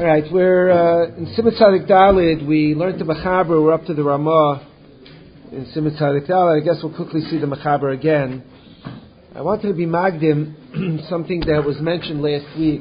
All right, we're in Siman Tzadik Dalid. We learned the Mechaber. We're up to the Ramah in Siman Tzadik Dalid. I guess we'll quickly see the Mechaber again. I wanted to be Magdim something that was mentioned last week.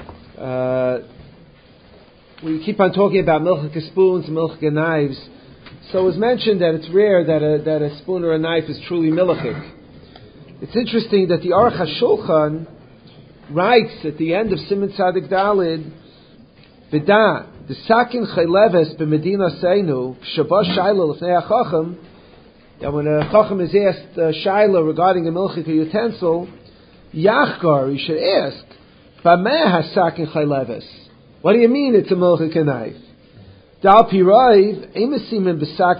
We keep on talking about milchike spoons and milchike knives. So it was mentioned that it's rare that a spoon or a knife is truly milchik. It's interesting that the Aruch HaShulchan writes at the end of Siman Tzadik Dalid, V'da, the sakin chayleves b'medina seinu, k'shabah shayla l'fnei ha'chacham, that when a chacham is asked shayla regarding a milchik utensil, yachgar, you should ask, b'meh ha-sakin chayleves. What do you mean it's a milchik knife? Dal pirayv, emesimen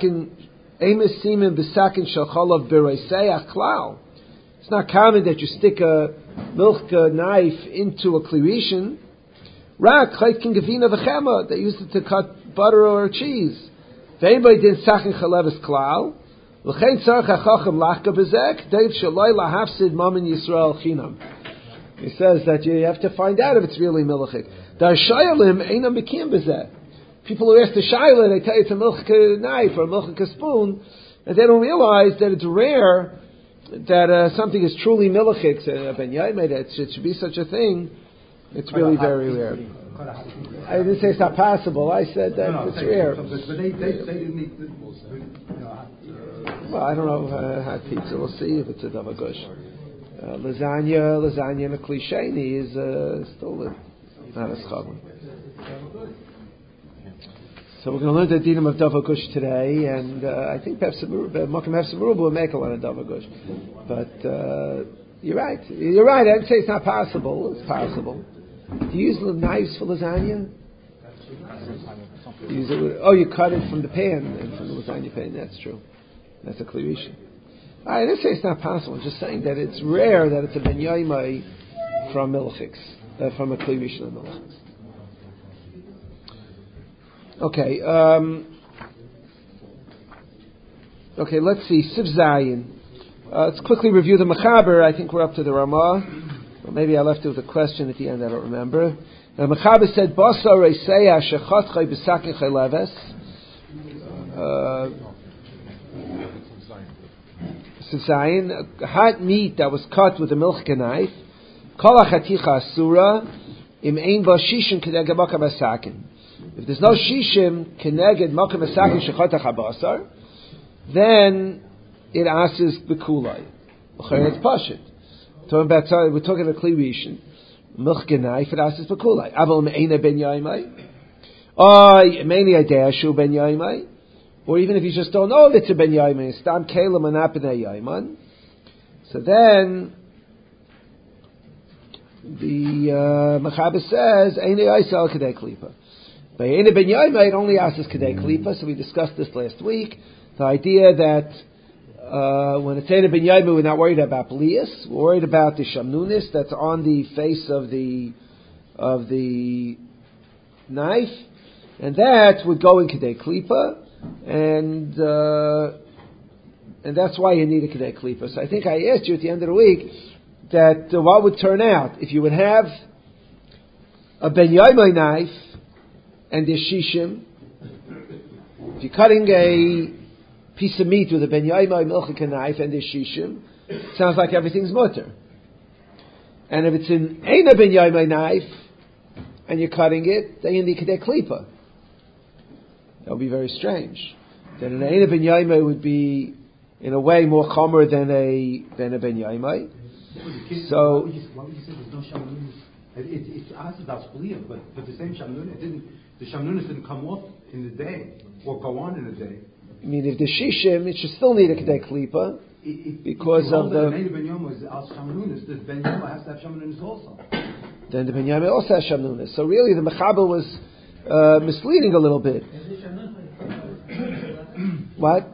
b'sakin shel chalav b'reiseach klal. It's not common that you stick a milk knife into a klirishin. Rak chaykin gavina v'chema. They used it to cut butter or cheese. Ve'enbay din sachin chaleves klal. L'chein tzarech hachacham lachka b'zek. Deiv shaloi lahafsid mamin Yisrael chinam. He says that you have to find out if it's really milchik. Dar shayalim einam b'kiyam b'zek. People who ask the shayla, they tell you it's a milchik knife or a milchik spoon, and they don't realize that it's rare that something is truly milchik. Ben Yaimeh, that it should be such a thing. It's really very rare. I didn't say it's not possible. I said that it's rare. But they didn't eat this. Well, I don't know hot pizza. We'll see if it's a davar gush. Lasagna and a klisheni is still not a schadlan. So we're going to learn the dinam of davar gush today, and I think Makam Hefsa will make a lot of davar gush. But you're right. I didn't say it's not possible. It's possible. Do you use knives for lasagna? You cut it from the pan and from the lasagna pan. That's true. That's a klirishin. I didn't say it's not possible. I'm just saying that it's rare that it's a ben yaimai from milchiks, from a klirishin of milchiks. Okay, let's see. Siv Zayin. Let's quickly review the Mechaber. I think we're up to the Ramah. Or maybe I left it with a question at the end. I don't remember. The Mechaber said, "Basar reiseya shechatchay b'sakin chayleves." Siv Zayin. Hot meat that was cut with a milchike knife. Kol hachaticha asura im ein ba shishim kedeged makam hasakin. If there's no shishim keneged makam hasakin shechatach habasar, then it asks bekulai. It's pashit. We're talking about klirishin, milchike knife. It asks bekulai. Aval me'ena ben yaimai, me'eni idea shu ben yaimai, or even if you just don't know it's a ben yaimai, stam kelam anapnei yaiman. So then the Mechaber says eini aisal kedei klipa. By eini ben yaimai, it only asks kedei klipa. So we discussed this last week. The idea that when it's Eina ben Yaimah, we're not worried about Blias. We're worried about the Shamnunis that's on the face of the knife, and that would go in Kedei Klipa, and that's why you need a Kedei Klipa. So I think I asked you at the end of the week that what would turn out if you would have a ben Yaimah knife and the shishim. If you're cutting a piece of meat with a ben yaimai milchike knife and a shishim, it sounds like everything's mutter. And if it's an eina ben yaimai knife and you're cutting it, then you need kedei klipa. That would be very strange. Then an eina ben yaimai would be, in a way, more chomer than a ben yaimai. So why would you say there's no shamnunis? It's asked about spliya, but the same shamnunis the shamnunis didn't come off in the day or go on in the day. I mean, if the shishim, it should still need a kedei klipa because of the. Ben Yom is al shamnunis. The ben Yom has to have shamnunis also. Then the ben Yom also has shamnunis. So really, the Mechaber was misleading a little bit. What?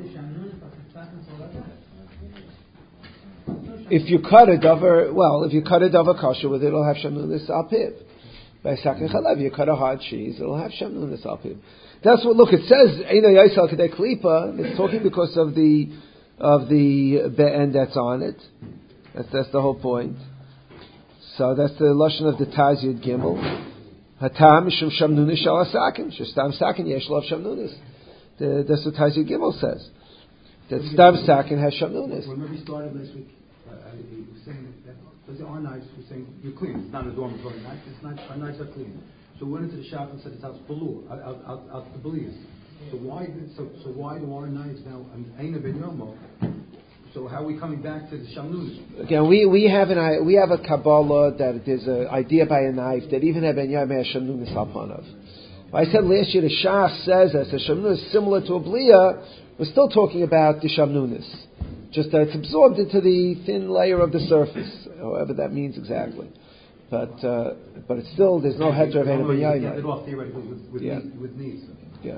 If you cut a davar kosher with it, it'll have shamnunis al piv. By sakin chalav, you cut a hard cheese, it'll have shamnunis al piv. That's what. Look, it says Eina Yaisal Kedei Klipa. It's talking because of the be'en that's on it. That's the whole point. So that's the lashon of the Taz Yud Gimel. Hatam mishum shamnunis shal asakin. Stam sakin yesh lov shamnunis. That's what Taizir Gimel says. That stam sakin has shamnunis. When we started last week, he was saying that our knives, we're saying you're clean. It's not a dormitory knife. Our knives are clean. So we went into the shop and said it's out to Belize. So why do our knives now Aina Ben Yomo? So how are we coming back to the Shamnunis? Again, we have a Kabbalah that there's an idea by a knife that even a Ben Yomo has Shamnunis Alpanav. I said last year the Shach says that the Shamnunis is similar to a Bliya. We're still talking about the Shamnunis, just that it's absorbed into the thin layer of the surface, however that means exactly. But it's still, there's no heter of Aina Ben Yomo. Get it off theoretically with knees. Yeah.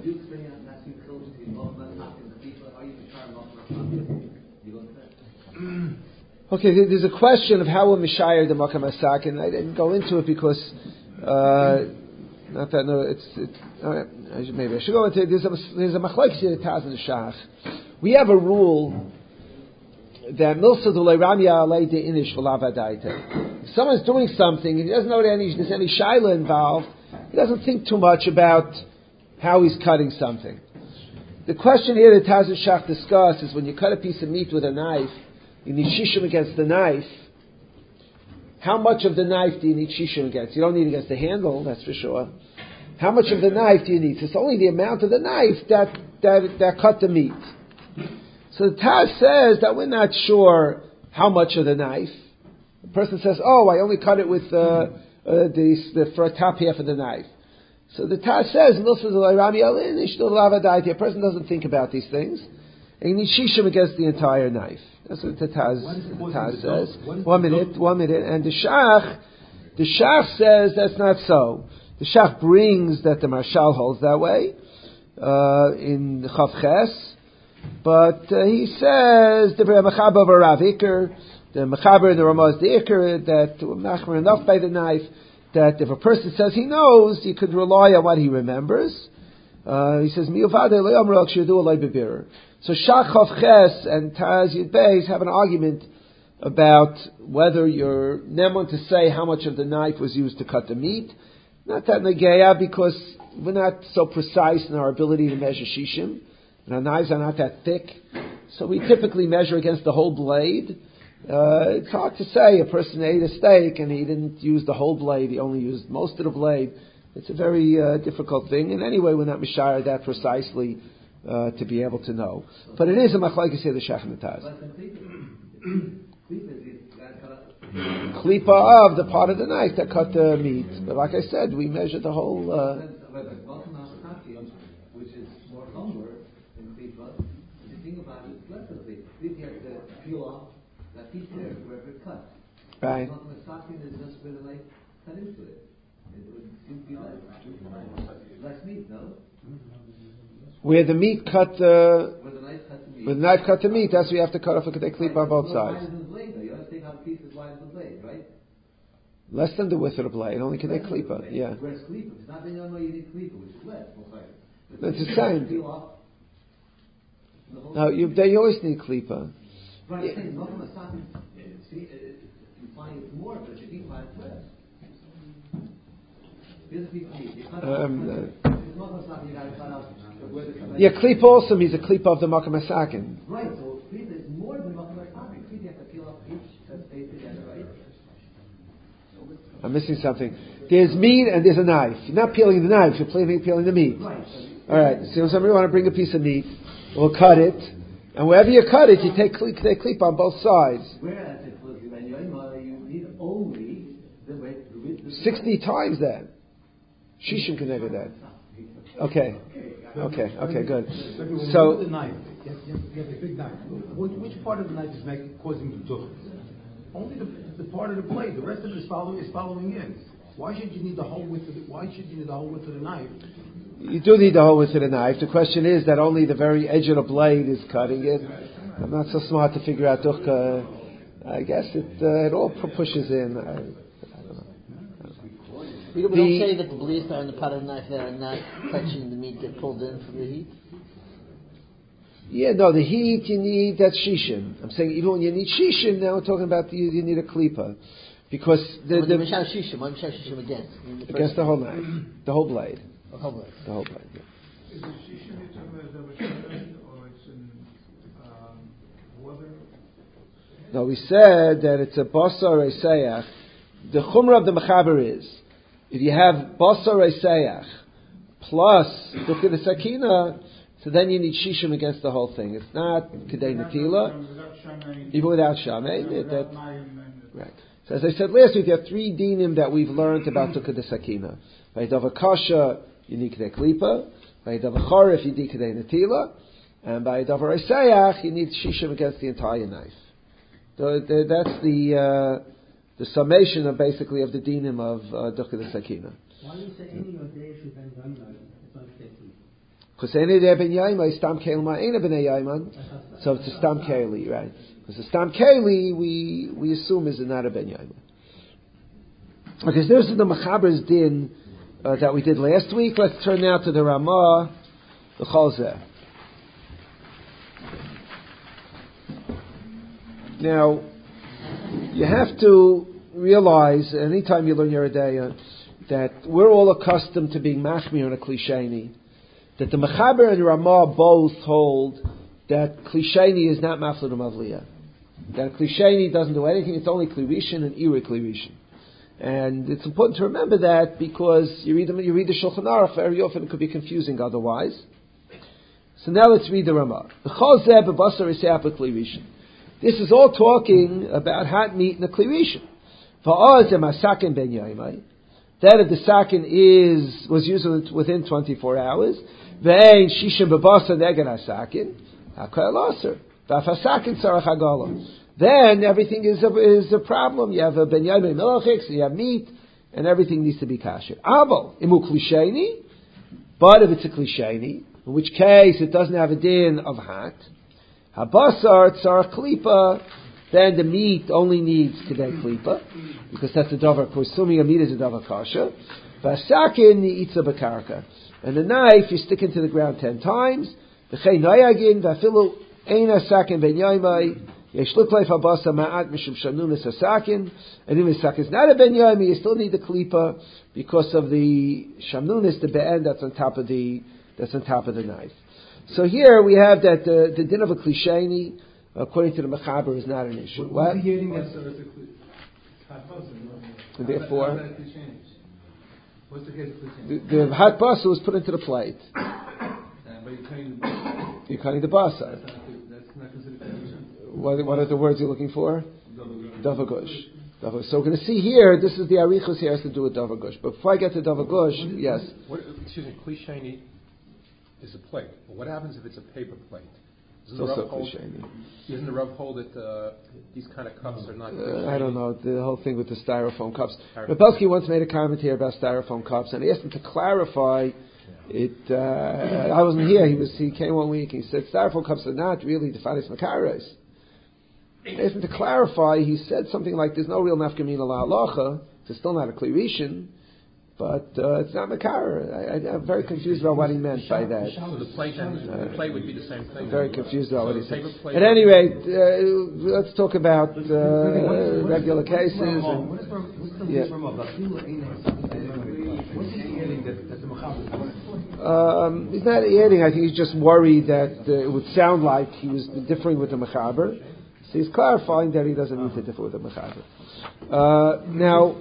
Okay, there's a question of how we Mishayir the Makam Asakin. I didn't go into it because not that no, it's maybe I should go into it. There's a machlokes here Taz and the Shach. We have a rule that milsa d'ulei ramya alei de inish v'lavadaita. If someone's doing something, he doesn't know that there's any shaila involved, he doesn't think too much about how he's cutting something. The question here that Taz and Shach discuss is when you cut a piece of meat with a knife, you need shishim against the knife. How much of the knife do you need shishim against? You don't need against the handle, that's for sure. How much of the knife do you need? It's only the amount of the knife that cut the meat. So the Taz says that we're not sure how much of the knife. The person says, "Oh, I only cut it with the top half of the knife." So the Taz says, a person doesn't think about these things, and you need shishim against the entire knife. That's what the Taz says. 1 minute. And the Shach says that's not so. The Shach brings that the Marshal holds that way in Chav Ches, but he says the Mechaber of Rav Iker, the Mechaber and the Ramaz the Iker, that Machmer enough by the knife that if a person says he knows, you could rely on what he remembers. He says so Shach Chav Ches and Taz Yud Beis have an argument about whether you're neman to say how much of the knife was used to cut the meat. Not that negeya, because we're not so precise in our ability to measure shishim, and our knives are not that thick, so we typically measure against the whole blade. It's hard to say. A person ate a steak and he didn't use the whole blade; he only used most of the blade. It's a very difficult thing, and anyway, we're not mishayar that precisely to be able to know. But it is a machlokes here, the Shach and the Taz. Klipa of the part of the knife that cut the meat. But like I said, we measure the whole... which is more lumber than klipa. If you think about it, it's less of it. Klipa, you have to peel off that piece there wherever it cuts. Right. Masakin is just where the knife cut into it. It would seem to be less meat, no? Where the meat cut where the knife cut the meat. Where the knife cut the meat, that's where you have to cut off a klipa on both sides. You have to take out a piece as wide as the blade, right? Less than the width of the blade, only can they klipa, yeah. Whereas klipa, it's not that you need klipa, which is less. That's the same. No, you always need klipa. Right, I'm saying, not from a socket, implying it's more, but if you think about it, it's less. Here's a piece of meat. Yeah, klipa also means a klipa of the makam hasakin. Right, so klipa is more than makam hasakin. Klipa you have to peel off each that stays together, right? I'm missing something. There's meat and there's a knife. You're not peeling the knife, you're peeling the meat. Right. Alright, so somebody want to bring a piece of meat, we'll cut it, and wherever you cut it, you take klipa on both sides. Whereas it was when you need only the weight. 60 times that. Shishim can never that. Okay, good. So the knife, you have a big knife. Which part of the knife is causing the duch? Only the part of the blade. The rest of it is following in. Why should you need the whole width of the knife? You do need the whole width of the knife. The question is that only the very edge of the blade is cutting it. I'm not so smart to figure out duchka. I guess it all pushes in. I don't know. We don't say that the bleeds are in the pot of the knife that are not touching the meat get pulled in from the heat? Yeah, no, the heat you need, that's shishim. I'm saying even when you need shishim, now we're talking about you need a klipa. Because the Mishal Shishim, what Mishal Shishim against the whole knife, the whole blade. The whole blade. The whole blade, yeah. Is it Shishim or it's in water? No, we said that it's a basar reisayach. The chumrah of the mechaber is, if you have basar reisayach plus dukah the sakina, so then you need shishim against the whole thing. It's not kedei natila, even without shamei. Right. So as I said last week, there are three dinim that we've learned about dukah the sakina. By dava kasha, you need kedei klipa. By dava charif, you need kedei natila. And by dava reisayach, you need shishim against the entire knife. So that's the summation of basically of the dinim of dukah the sakina. Why do you say any of the issues ben yayman? It's not fifty. Because any day ben yayman is stam keilma ain't ben yayman, so it's a stam keili, right? Because the stam keili we assume is not a ben yayman. Okay, so this is the mechaber's din that we did last week. Let's turn now to the Ramah, the Chalzeh. Now, you have to realize, anytime you learn Yoreh De'ah, that we're all accustomed to being machmir on a klisheni, that the Mechaber and Ramah both hold that klisheni is not maflud mavliya, that klisheni doesn't do anything, it's only klirishin and iri klirishin. And it's important to remember that because you read the Shulchan Aruch, very often it could be confusing otherwise. So now let's read the Ramah. This is all talking about hot meat in the klirishin. That if the sakin was used within 24 hours, then everything is a problem. You have a ben yayim melachik, so you have meat, and everything needs to be kasher. But if it's a klisheni, in which case it doesn't have a din of hot, habasar tzarach klipa, then the meat only needs kedei klipa, because that's a davar. We're assuming a meat is a davar kasha. Vasakin ni'itza b'karka, and the knife you stick into the ground 10 times. V'chei nayagin v'afilu eina sakin ben yaimai yeshlik leif habasa ma'at mishum shanunis hasakin. And even if the sakin is not a ben yaimai, you still need the klipa because of the shamnunis, the be'en that's on top of the knife. So here we have that the din of a klisheni, according to the Mechaber, is not an issue. What? And therefore, the hot basa was put into the plate. You're cutting the basa. What are the words you're looking for? Davagush. So we're going to see here, this is the Arichos here has to do with Davagush. But before I get to Davagush, yes. Excuse me, klisheni is a plate. But what happens if it's a paper plate? Doesn't the Rav hold that these kind of cups are not? I don't know, the whole thing with the styrofoam cups. Rapelsky once made a comment here about styrofoam cups, and I asked him to clarify it. I wasn't here. He came 1 week. He said styrofoam cups are not really defanis makares. I asked him to clarify. He said something like, "There's no real nafkamina la'alacha. It's still not a klirishin." But it's not makar. I'm very confused about what he meant by that. So the plate would be the same thing. I'm very confused about what he said. At any rate, let's talk about regular cases. What's the he's not adding. I think he's just worried that it would sound like he was differing with the mechaber. So he's clarifying that he doesn't need to differ with the mechaber. Now,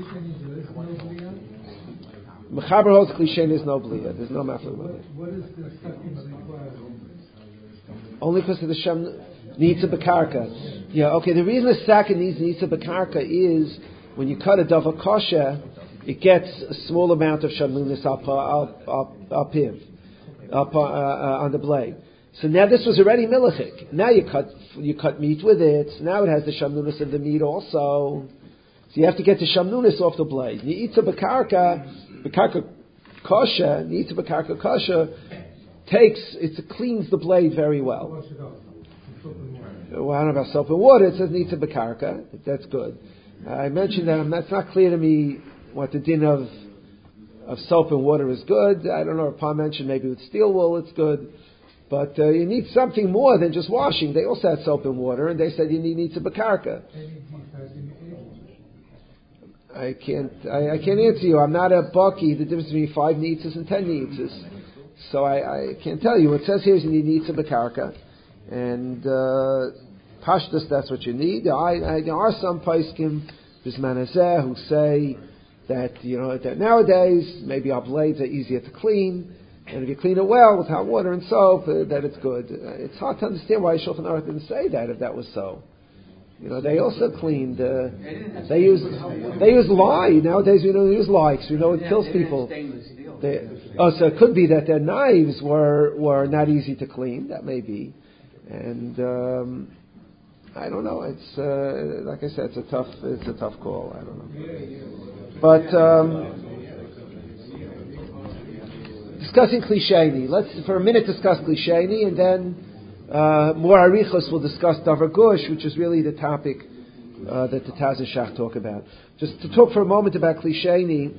mechaber holds klishen is no bliya. There's no mafla with it. What is the second required? Only because of the shem needs a bekarka. Yeah, okay. The reason the sakin needs a bekarka is when you cut a davar kosher, it gets a small amount of shamlunis up on the blade. So now this was already milachik. Now you cut meat with it. Now it has the shamnunis of the meat also. So you have to get the shamnunis off the blade. Ni'itza bekarka kosher, ni'itza bekarka kosher it cleans the blade very well. Wash it off. Well, I don't know about soap and water. It says ni'itza bekarka. That's good. I mentioned that that's not clear to me what the din of soap and water is good. I don't know if Pa mentioned maybe with steel wool it's good. But you need something more than just washing. They also had soap and water, and they said you need to bekarka. I can't answer you. I'm not a baki. The difference between 5 nitzas and 10 nitzas. So I can't tell you. What it says here is you need nitza b'karka. And pashtus, that's what you need. There are some paiskim, bisman hazeh, who say that, that nowadays maybe our blades are easier to clean, and if you clean it well with hot water and soap, that it's good. It's hard to understand why Shulchan Aruch didn't say that if that was so. They also cleaned. They use lye nowadays. We don't use lye because we know it kills people. So it could be that their knives were not easy to clean. That may be, and I don't know. It's like I said, it's a tough call. I don't know, but discussing klisheni. Let's for a minute discuss klisheni, and then more arichos will discuss davar gush, which is really the topic that the Taz and Shach talk about. Just to talk for a moment about klisheni.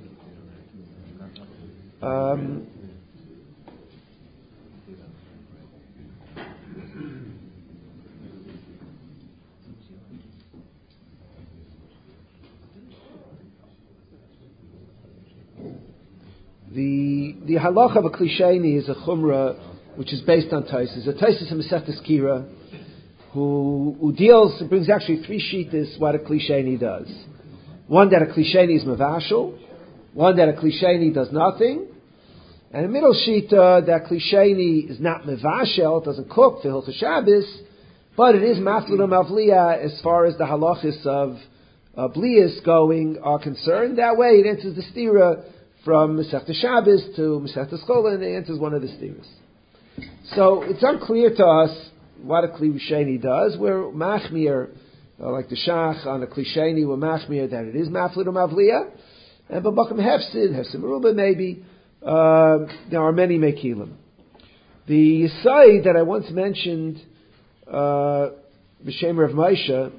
The halacha of a klisheni is a chumrah which is based on Taisus. A Taisus in Masechtas Kira who brings actually 3 shittas what a klisheni does. One that a klisheni is mavashal, one that a klisheni does nothing, and a middle shita that klisheni is not mevashel, it doesn't cook for Hilchos Shabbos, but it is maflud mavliya as far as the halachis of blias going are concerned. That way it enters the stira from Masechtas Shabbos to Masechtas Chola, and it enters one of the stiras. So it's unclear to us what a klisheni does. We're machmir, like the Shach on a klisheni, we're machmir that it is maflud mavliya, and b'bakim hefsid meruba maybe. There are many mekilim. The Yisai that I once mentioned, B'Shem Rav Moshe,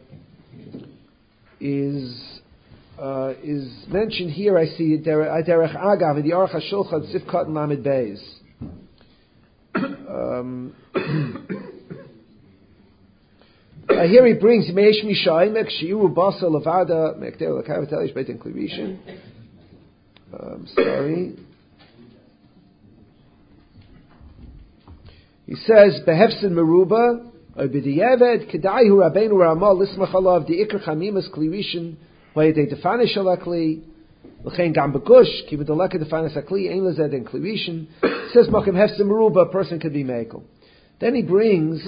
is mentioned here. I see Derech Agav in the Aruch HaShulchan Sifkat and Lamed Beis. Here he brings Meish Mishaymek Shiuru Basa Levada Mekter Lakavatelish Beit Klivishin. Sorry. He says, "Behefsin meruba, b'diavad kedaihu Rabbeinu Ramah lismach alav diikar chamimas klivishin v'yedei defanish alakli l'chein gam b'gush ki v'doleka defanis akli ein lezed in klivishin." Says Makim hefsin meruba, a person could be mekel. Then he brings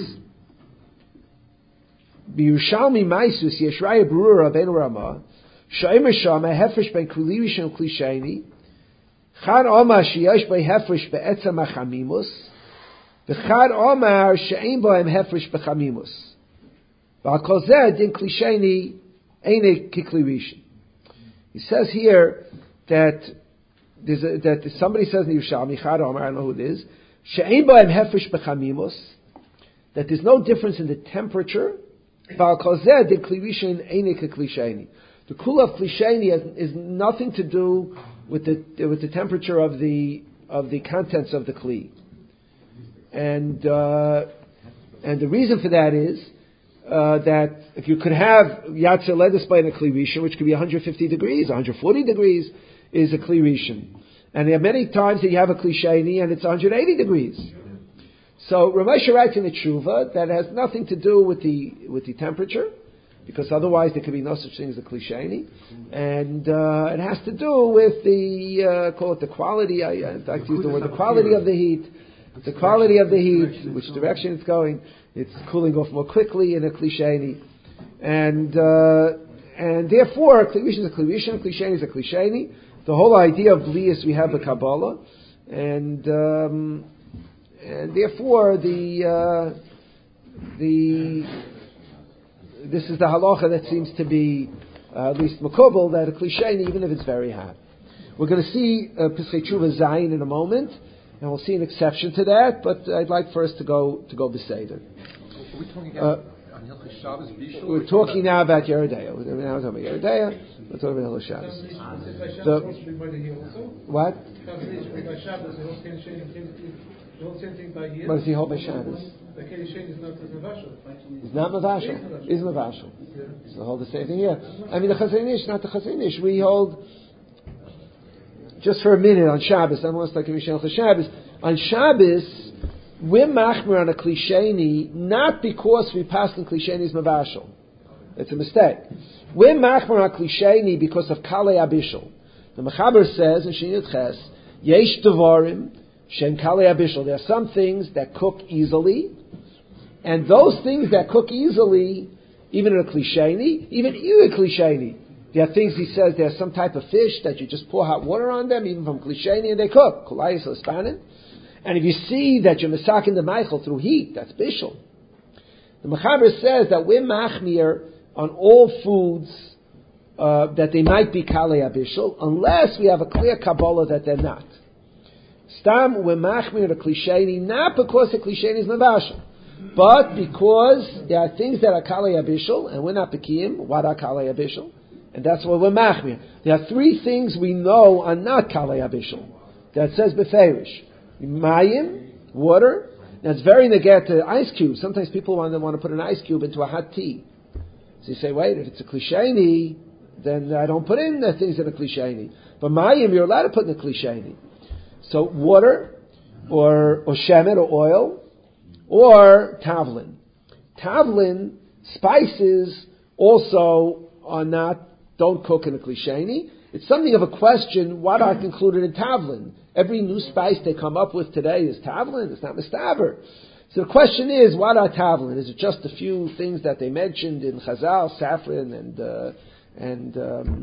b'Yushalmi Maisus Yeshraya Berura Rabbeinu Ramah shaimer sham hefresh ben klivishin klisheni chan omar sheyesh by hefresh be'etzam achamimus. V'chad Omar she'ein b'hem hefresh b'chamimus. V'akol zeh din klisheni eine kiklirishin. He says here that somebody says in the Yerushalmi, Chad Omar, I don't know who it is, she'ein b'hem hefresh b'chamimus, that there's no difference in the temperature. V'akol zeh din klirishin eine kiklisheni. The kula of klisheni is nothing to do with the temperature of the contents of the kli. And the reason for that is that if you could have Yatzer Ledis by in a Kli Rishon, which could be 150 degrees, 140 degrees, is a Kli Rishon. And there are many times that you have a Kli Sheni and it's 180 degrees. So Rav Moshe writes in the Tshuva that has nothing to do with the temperature, because otherwise there could be no such thing as a Kli Sheni. And it has to do with call it the quality, in fact use the word the quality of the heat. The quality of the heat, which direction it's going, it's cooling off more quickly in a klisheni, and therefore a klisheni is a klisheni, a klisheni is a klisheni. The whole idea of blias we have a Kabbalah, and therefore this is the halacha that seems to be at least makobel, that a klisheni, even if it's very hot. We're going to see Pesachei Tshuva Zayin in a moment. And we'll see an exception to that, but I'd like for us to go Beseder. Are we talking about on Hilchos Shabbos? We're talking now about Yeridea. We're now talking about Yeridea. We're talking about Hilchos Shabbos. What? You don't say anything by here. What does he hold by Shabbos? The Keli Shein is not Mavashal. It's not Mavashal. Is Mavashal. So hold the same thing here. I mean, the Chazon Ish, not the Chazon Ish. We hold, just for a minute on Shabbos, I'm almost like a Mishal Shabbos. On Shabbos, we're machmer on a klisheni, not because we pass on klisheni is Mavashal. It's a mistake. We're machmer on klisheni because of Kalei Abishal. The Mechaber says in Shinut Ches, Yesh Devarim, Shem Kalei Abishal. There are some things that cook easily, and those things that cook easily, even in a klisheni, even in a klisheni, there are things, he says, there's some type of fish that you just pour hot water on them, even from klisheni, and they cook. Kulayis Lispanin. And if you see that you're masakin the Michael through heat, that's bishul. The Mechaber says that we're machmir on all foods that they might be kalei abishul, unless we have a clear Kabbalah that they're not. Stam, we're machmir the klisheni, not because the klisheni is mavashal, but because there are things that are kalei abishul, and we're not bekiyim. What are kalei abishul? And that's why we're machmir. There are three things we know are not kalei abishul. That says beferish. Mayim, water. Now it's very negat to ice cubes. Sometimes people want to put an ice cube into a hot tea. So you say, wait, if it's a klisheni, then I don't put in the things in a klisheni. But mayim, you're allowed to put in a klisheni. So water, or shemen, or oil, or tavlin. Tavlin, spices also don't cook in a klisheni. It's something of a question, what are included in tavlin? Every new spice they come up with today is tavlin, it's not mistaver. So the question is, what are tavlin? Is it just a few things that they mentioned in Chazal, saffron and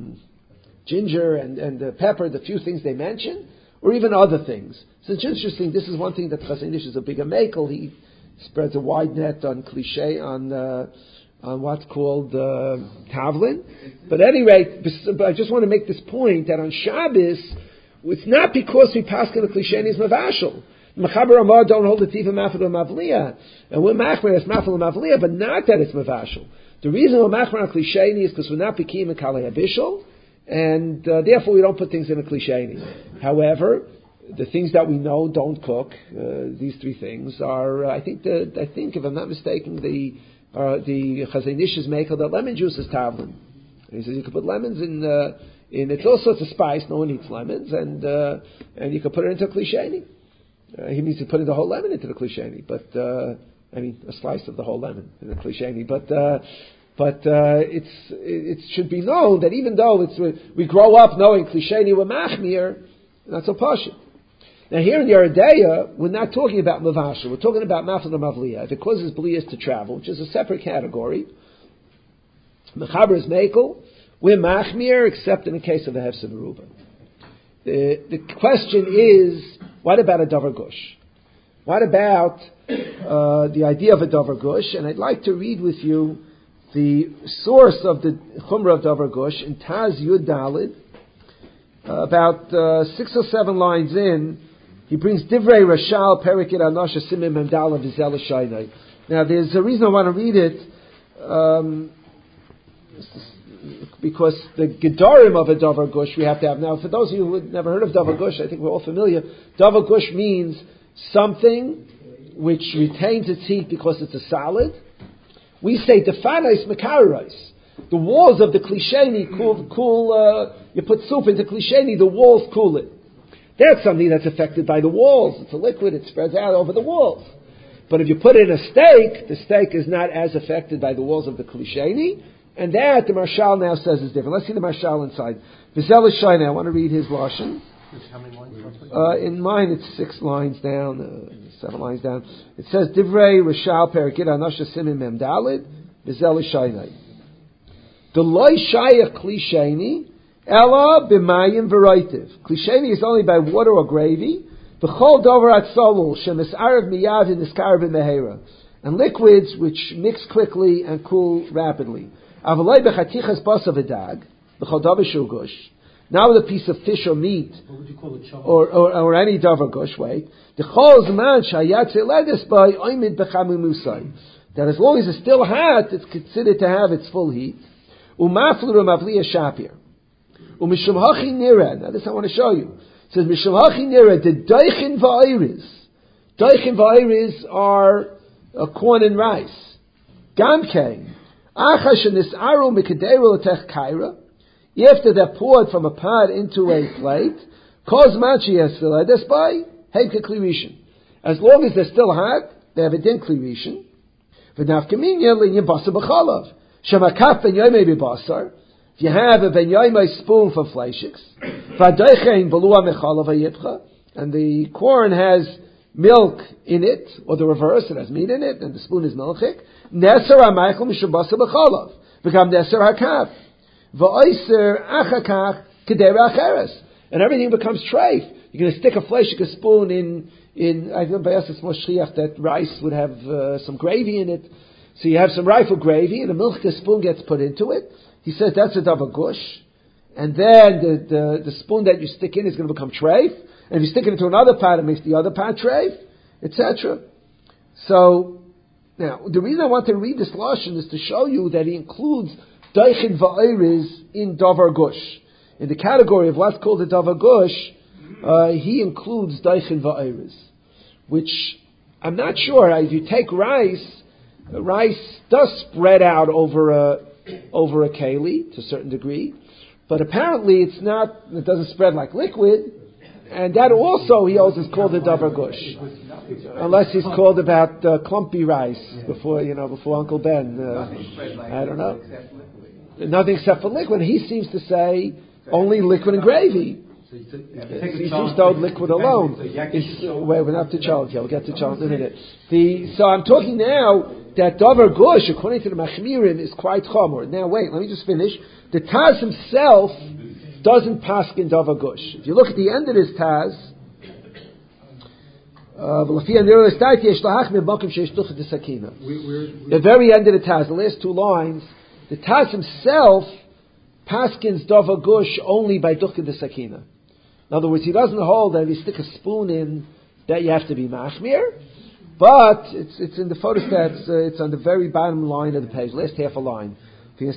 ginger and pepper, the few things they mentioned? Or even other things? So it's interesting, this is one thing that Chazon Ish is a bigger makel. He spreads a wide net on cliche, on what's called tavlin. But at any rate, I just want to make this point that on Shabbos, it's not because we pass on a klisheni is mavashal. Mechaber Amar don't hold it even mafel mavliya, and we're machmer it's mafel mavliya, but not that it's mavashal. The reason we're machmer on klisheni is because we're not bekim and kalei abishal, and therefore we don't put things in a klisheni. However, the things that we know don't cook. These three things are, I think if I'm not mistaken, the Chazon Ish's makel that lemon juice is tavlin. And he says you can put lemons in it's all sorts of spice. No one eats lemons, and you can put it into a klisheni. He means to put the whole lemon into the klisheni, but a slice of the whole lemon in the klisheni. But it should be known that even though we grow up knowing klisheni were machmir, not so pashut. Now here in the Yeridea, we're not talking about mavashal. We're talking about mafel mavliya. If it causes bliyas to travel, which is a separate category, mechaber is mekel. We're machmir, except in the case of a hefsed meruba. The question is, what about a davar gush? What about the idea of a davar gush? And I'd like to read with you the source of the chumrah of davar gush in Taz Yud Dalid. About 6 or 7 lines in, he brings Divrei Rashal Perikid Anosha Simim Mendala Vizela Shainai. Now, there's a reason I want to read it, because the gedarim of a davar gush we have to have. Now, for those of you who have never heard of davar gush, I think we're all familiar. Davar gush means something which retains its heat because it's a solid. We say defanais mekarais. The walls of the klisheni cool. You put soup into klisheni, the walls cool it. That's something that's affected by the walls. It's a liquid; it spreads out over the walls. But if you put in a steak, the steak is not as affected by the walls of the klisheni. And that, the Marshal now says, is different. Let's see the Marshal inside. V'zel Shainai, I want to read his Lashon. How many lines? In mine, it's 6 lines down, 7 lines down. It says, Divrei Rashal Perikid Anasha Simim Mem Dalid, V'zel Shainai. The loy shayach klisheni, ella b'mayim v'roitiv. Klisheni is only by water or gravy. V'chol dover atzolul, shemis'arav miyad v'niskar b'mehera. And liquids which mix quickly and cool rapidly. Avaloi b'chatichas basa v'dag, b'chol dover shul gush. Now with a piece of fish or meat, What would you call it? or any davar gush, wait. The chol zman shayat zeledis by oimid b'chamu musay. That as long as it's still hot, it's considered to have its full heat. Umaflu mavliya shapir. Umishum hachi nira. Now this I want to show you. It says mishum hachi nira the deichin va'iriz. Doichin va'ayris are corn and rice. Gamkein. Achash nis'aru mikaderu l'tech kaira. After they're poured from a pot into a plate, cause machi yasiledes by heike klirishin. As long as they're still hot, they have a din klirishin. V'nafkaminya linyan basar b'chalav. Shemakaf ben yoymei b'basar. If you have a ben yoymei spoon for fleishiks, v'adoichein belua mechalav ayitcha, and the corn has milk in it, or the reverse, it has meat in it, and the spoon is milchik, neser ha'meichel mishum basar b'chalav. V'gam neser ha'kaf. V'oiser achakach kedei acheres. And everything becomes treif. You're going to stick a fleshik spoon in I think it's more shchiach that rice would have some gravy in it. So you have some rifle gravy, and a milk spoon gets put into it. He says that's a davar gush. And then the spoon that you stick in is going to become treif. And if you stick it into another pot, it makes the other pot treif, etc. So, now, the reason I want to read this lashon is to show you that he includes Doichin va'ayris in davar gush. In the category of what's called a davar gush, he includes Doichin va'ayris, which I'm not sure. If you take rice does spread out over a keli to a certain degree, but apparently it doesn't spread like liquid, and that also he holds is called a davar gush, unless he's called about clumpy rice before Uncle Ben. I don't know. Nothing except for liquid. He seems to say only liquid and gravy. He seems to hold liquid alone. We're not to Charles yet. We'll get to Charles in a minute. So I'm talking now that davar gush, according to the Machmirim, is quite chomer. Now wait, let me just finish. The Taz himself doesn't paskin davar gush. If you look at the end of this Taz, the very end of the Taz, the last two lines, the Taz himself paskins davar gush only by duchid the sakina. In other words, he doesn't hold that if you stick a spoon in that you have to be machmir, but it's in the photostats. It's on the very bottom line of the page, last half a line. He's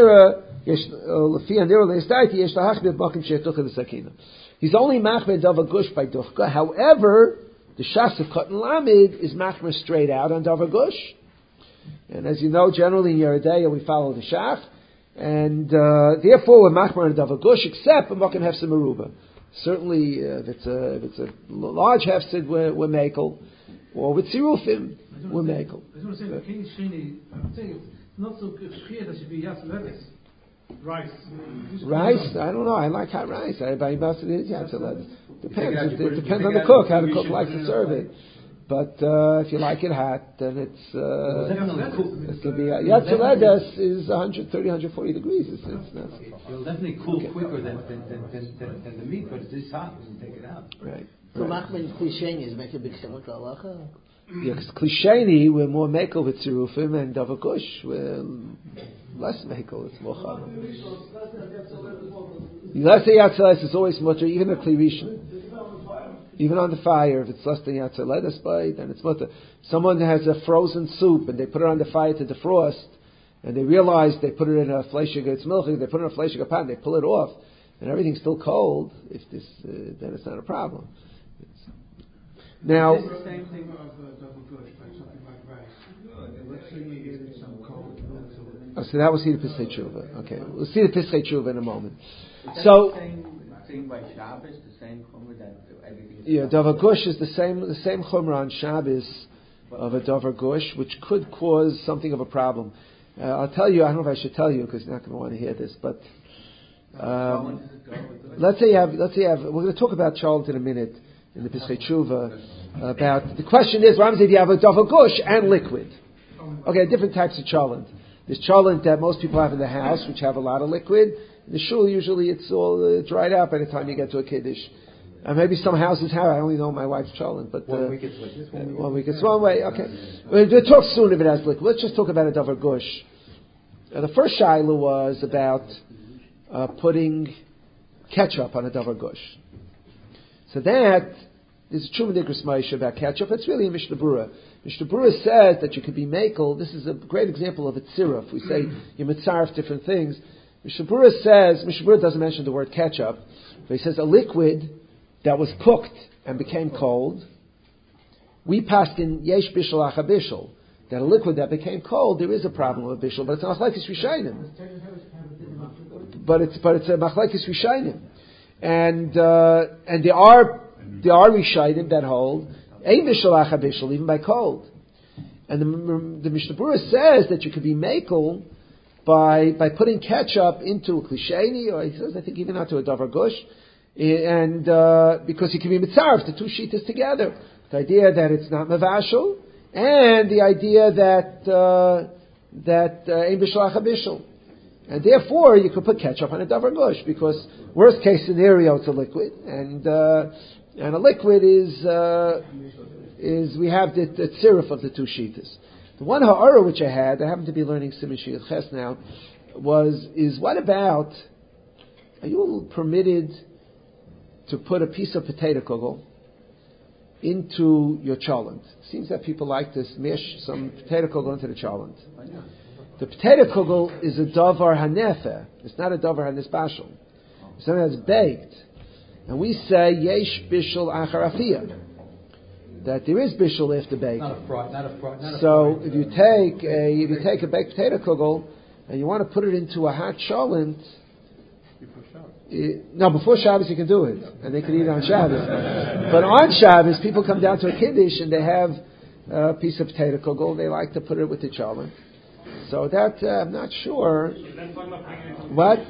only machmir davar gush by duchka. However, the shas of Katan Lamed is machmir straight out on davar gush. And as you know, generally in Yeridea we follow the shach, and therefore we're machmir on davar gush, except when we can have some aruba. Certainly, if it's a large hefsid, we're makel, or with sirufim, we're makel. I just want to say, the King Sheni, I'm saying it's not so clear that should be yas levis. Rice. Rice? I don't know. I like hot rice. Everybody else it is yas levis. Depends. It depends on the cook, how the cook likes to serve it. But if you like it hot, then it's going to be Yatzeledes is 130, 140 degrees. It'll definitely cool quicker than the meat, but it's this hot when you take it out. Right. So machmin klisheni is make a big chiluk halacha. Yeah, because klisheni we're more mekel with tzirufim, and davar gush we're less mekel. It's more chama. Let's say Yatzeledes is always mutter, even a klirishin. Even on the fire, if it's less than Yatzeledes by, then it's mutter. Someone has a frozen soup and they put it on the fire to defrost, and they realize they put it in a fleishig, it's milky, they put it in a fleishig pot, and they pull it off, and everything's still cold. If this, then it's not a problem. Now, It's the same thing of davar gush, like something like rice. Let's say you get it some cold milk. So that was see the Pesach Tshuva. Okay, we'll see the Pesach Tshuva in a moment. So, by Shabbos, the same chumrah that everything is. Yeah, davar gush is the same chumrah on Shabbos of a davar gush, which could cause something of a problem. I'll tell you. I don't know if I should tell you because you're not going to want to hear this. But let's say you have. We're going to talk about cholent in a minute in the Pesach Tshuva. About the question is, what happens if you have a davar gush and liquid? Okay, different types of cholent. There's cholent that most people have in the house, which have a lot of liquid. In the shul, usually it's all dried out by the time you get to a kiddush. Maybe some houses have. I only know my wife's cholent, but 1 week it's like this. 1 week it's one way. Okay, we'll talk soon if it has liquid. Let's just talk about a davar gush. The first shaila was about putting ketchup on a davar gush. So that is a Truma Nikras Moshe about ketchup. It's really a Mishnah Berurah. Mishnah Berurah says that you could be makel. This is a great example of a tziruf. We say you mitzaref different things. Mishnah Berurah doesn't mention the word ketchup, but he says a liquid that was cooked and became cold. We passed in yesh bishul acha bishul, that a liquid that became cold, there is a problem with bishul, but it's a machlekes rishayim. But it's a machlekes rishayim, and there are rishayim that hold ein bishul acha bishul even by cold, and the Mishnah Berurah says that you could be makel by putting ketchup into a klisheni, or he says I think even not to a davar gush, and because you can be mitzaref the two shitas together, the idea that it's not mavashel, and the idea that ein bishul acha bishul. And therefore, you could put ketchup on a davar gush, because worst case scenario, it's a liquid, and a liquid is we have the tziruf of the two shitas. The one ha'ara which I happen to be learning Siman Shir Ches now, is what about, are you permitted to put a piece of potato kugel into your cholent? Seems that people like to smash some potato kugel into the cholent. The potato kugel is a davar hanefer. It's not a davar hanisbashel. It's something that's baked. And we say, yesh bishul achar afiyah. That there is bishul after baking. Not a fry. So if you take a baked potato kugel and you want to put it into a hot cholent, before Shabbos you can do it, and they can eat it on Shabbos. But on Shabbos, people come down to a kiddush and they have a piece of potato kugel. They like to put it with the cholent. So that I'm not sure. What?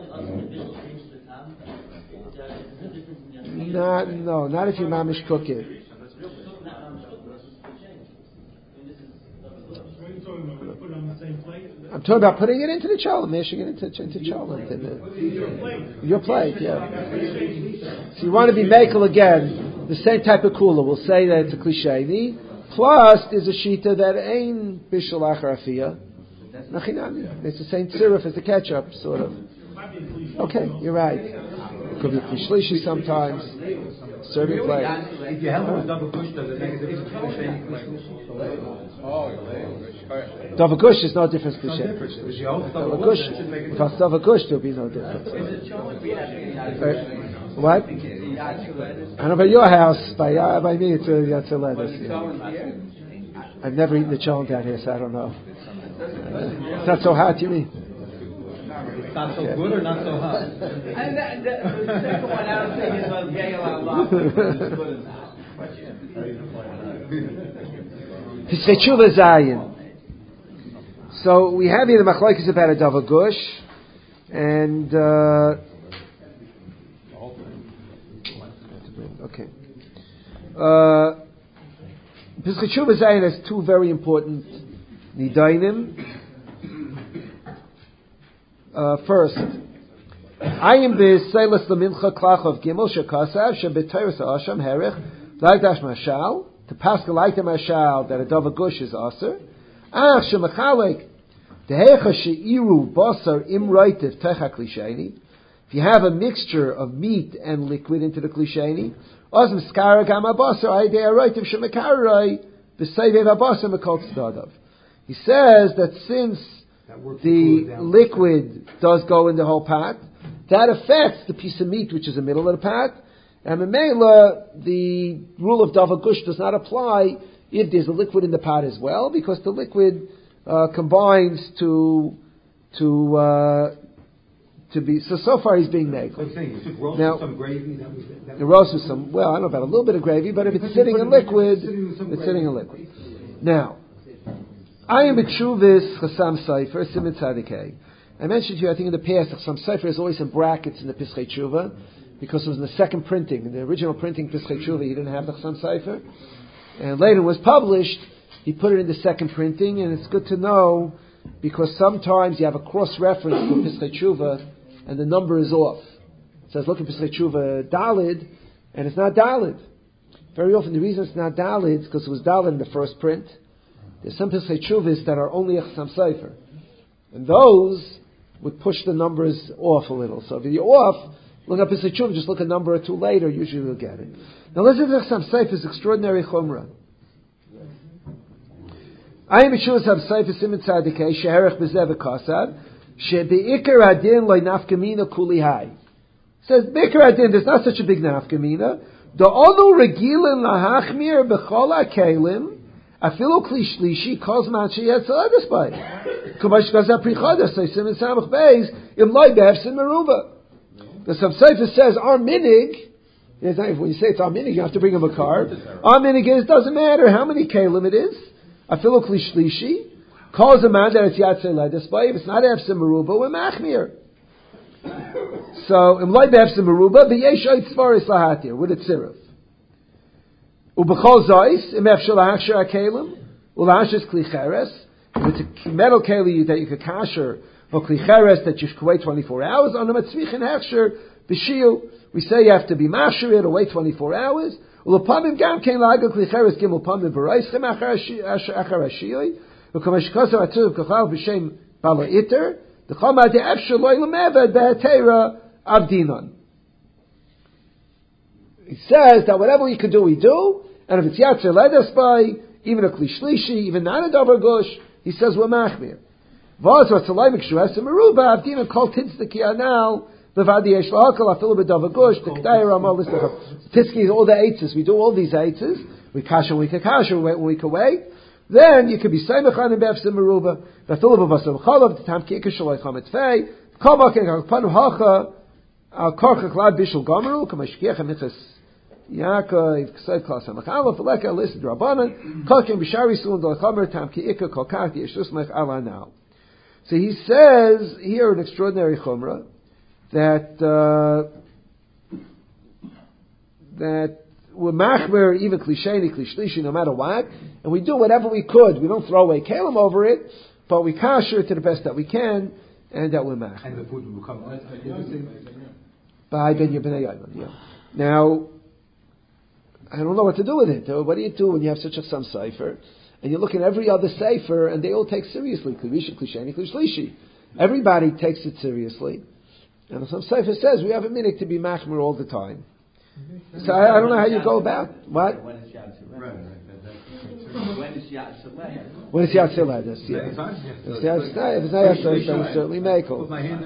Not if you mamish cook it. I'm talking about putting it into the cholent, mashing it into cholent. Your plate, yeah. So you want to be makel again, the same type of cooler. We'll say that it's a klisheni. Plus, there's a shita that ain't bishul achar afiyah. Nachinami. It's the same tziruf as the ketchup, sort of. Okay, you're right. It could be klishlishi sometimes. Serving plate. If you have a double gush, does it make a difference? Davar gush is no difference to Shem. Double gush, if it's davar gush, there'll be no difference. What? I don't know about your house. By me, it's a lettuce. I've never eaten the cholent down here, so I don't know. It's not so hot, you mean? It's not so good or not so hot? And the second one, I don't think it's as gay a lot. Pesachei Tshuva Zayin. So we have here the machlokes about a davar gush, and okay. Pesachei Tshuva Zayin has two very important nidainim. First, Ayim b'Seilas Lamincha Klach of Gimel Shekasav Shebetayros Ha'asham Herich Lagdash Mashal to pass the light Mashal that a davar gush is aser. Ach Shemachalek Dehecha Sheiru Basar Imraitiv Techa Klisheni. If you have a mixture of meat and liquid into the klisheni, Oz Miskara Gama Basar Aidei Araitiv Shemakarai B'Seivev Abasar Mekol Tzadadav. He says that since the liquid does go in the whole pot, that affects the piece of meat which is in the middle of the pot, and Memela, the rule of davar gush does not apply if there's a liquid in the pot as well, because the liquid combines to be. So far he's being made. Now, some gravy. The roast with some. Well, I don't know about a little bit of gravy, but if it's sitting in liquid, it's sitting in liquid. Now, I am a Tshuvis Chassam Sefer Siman Tzadikei. I mentioned to you, I think in the past, Chassam Sefer is always in brackets in the Pesachei Tshuva, because it was in the second printing. In the original printing, Pesachei Tshuva, he didn't have the Chassam Sefer. And later it was published, he put it in the second printing, and it's good to know, because sometimes you have a cross-reference to Pesachei Tshuva, and the number is off. It says, look at Pesachei Tshuva Dalid, and it's not Dalid. Very often the reason it's not Dalid is because it was Dalid in the first print. There's some Pesachei Tshuvas that are only a Chassam Sefer, and those would push the numbers off a little. So if you're off, look up Pesachei Tshuva, just look a number or two later, usually you'll get it. Now listen to Chassam Sefer's extraordinary chumrah. I am a Shuvas Chassam Sefer Siman Tzadikei sheherech b'zeh v'kasav shebe'ikar adin lo nafkamina kuli hai. Says be'ikar adin, there's not such a big nafkamina. The Olu Regilin Lahachmir B'chol HaKelim Afilu Kli Shlishi Kol Zman Sheyetz Ledes Bay. Kumash Gaza Prichodas Seisim and Samach Beis Im Loi Be'efsin Meruba. The Subseifa says our minig. When you say it's our minig, you have to bring him a card. Our minig is doesn't matter how many kelim it is. Afilu Kli Shlishi calls a man that it's Yatzei Ledes Bay. If it's not Efsin Meruba, we're Machmir. So, im loy be'efsim meruba, v'yesh oit tzvaris lahatir, with a tziruf. U'b'chol zois, im efshel lahachsher ha'kelim, u'lahashis kli cheres, if it's a metal keli that you could kasher, or kli cheres that you should wait 24 hours, on a matzvichin hechsher, b'shiu, we say you have to be masher it, or wait 24 hours, u'l'pamim gam kein laga kli cheres gimel pamim b'roischem achar ha'shiyoi, v'komesh kosa ha'tzuruf kachal b'shem bala iter, the Chama de Efshel loy lemeved be'atera avdinon. He says that whatever we could do, we do, and if it's Yatzer Ledes Bay, even a Kli Shlishi, even not a Davar Gush, he says we're Machmir. Vaz Ratzalai Mikshu Esem Meruba Avdinon Kol Titztiki Anal Bevadi Yesh Lahakal Afilu B'Davar Gush T'Kdai Ramal Listach Titzki is all the eitzes. We do all these eitzes. We kasher, we can kasher, we wait 1 week away. Then you could be Seimachan and Befsim Meruba, Vathulab of Asam Chalav, the Tam Kika Shalai Chamet Fei, Kalmakin Panu Hacha, Al Korcha Klad Bishul Gomeru, Kamashkiach Amichas Yaakov, Ksed Klas Hamachalav, Veleka List Drabanan, Kalkin Bishari Sun Dal Chamer, Tam Kika Kolkati, Yeshus Mech Ala Now. So he says here an extraordinary Chumrah that we're machmer even klisheni, klishlishi, no matter what, and we do whatever we could. We don't throw away kalim over it, but we kasher to the best that we can, and that we're machmer. And the food will become By ben Yibnei Yayman, yeah. Now, I don't know what to do with it. What do you do when you have such a some cipher, and you look at every other cipher, and they all take seriously klish, klisheni, klishlishi. Everybody takes it seriously, and some cipher says we have a minute to be machmer all the time. So I don't know how you go about what. When it's Yatzeh. When it's Yatzeh Ledes, yeah. If it's not Yatzeh, then it's certainly Mekel.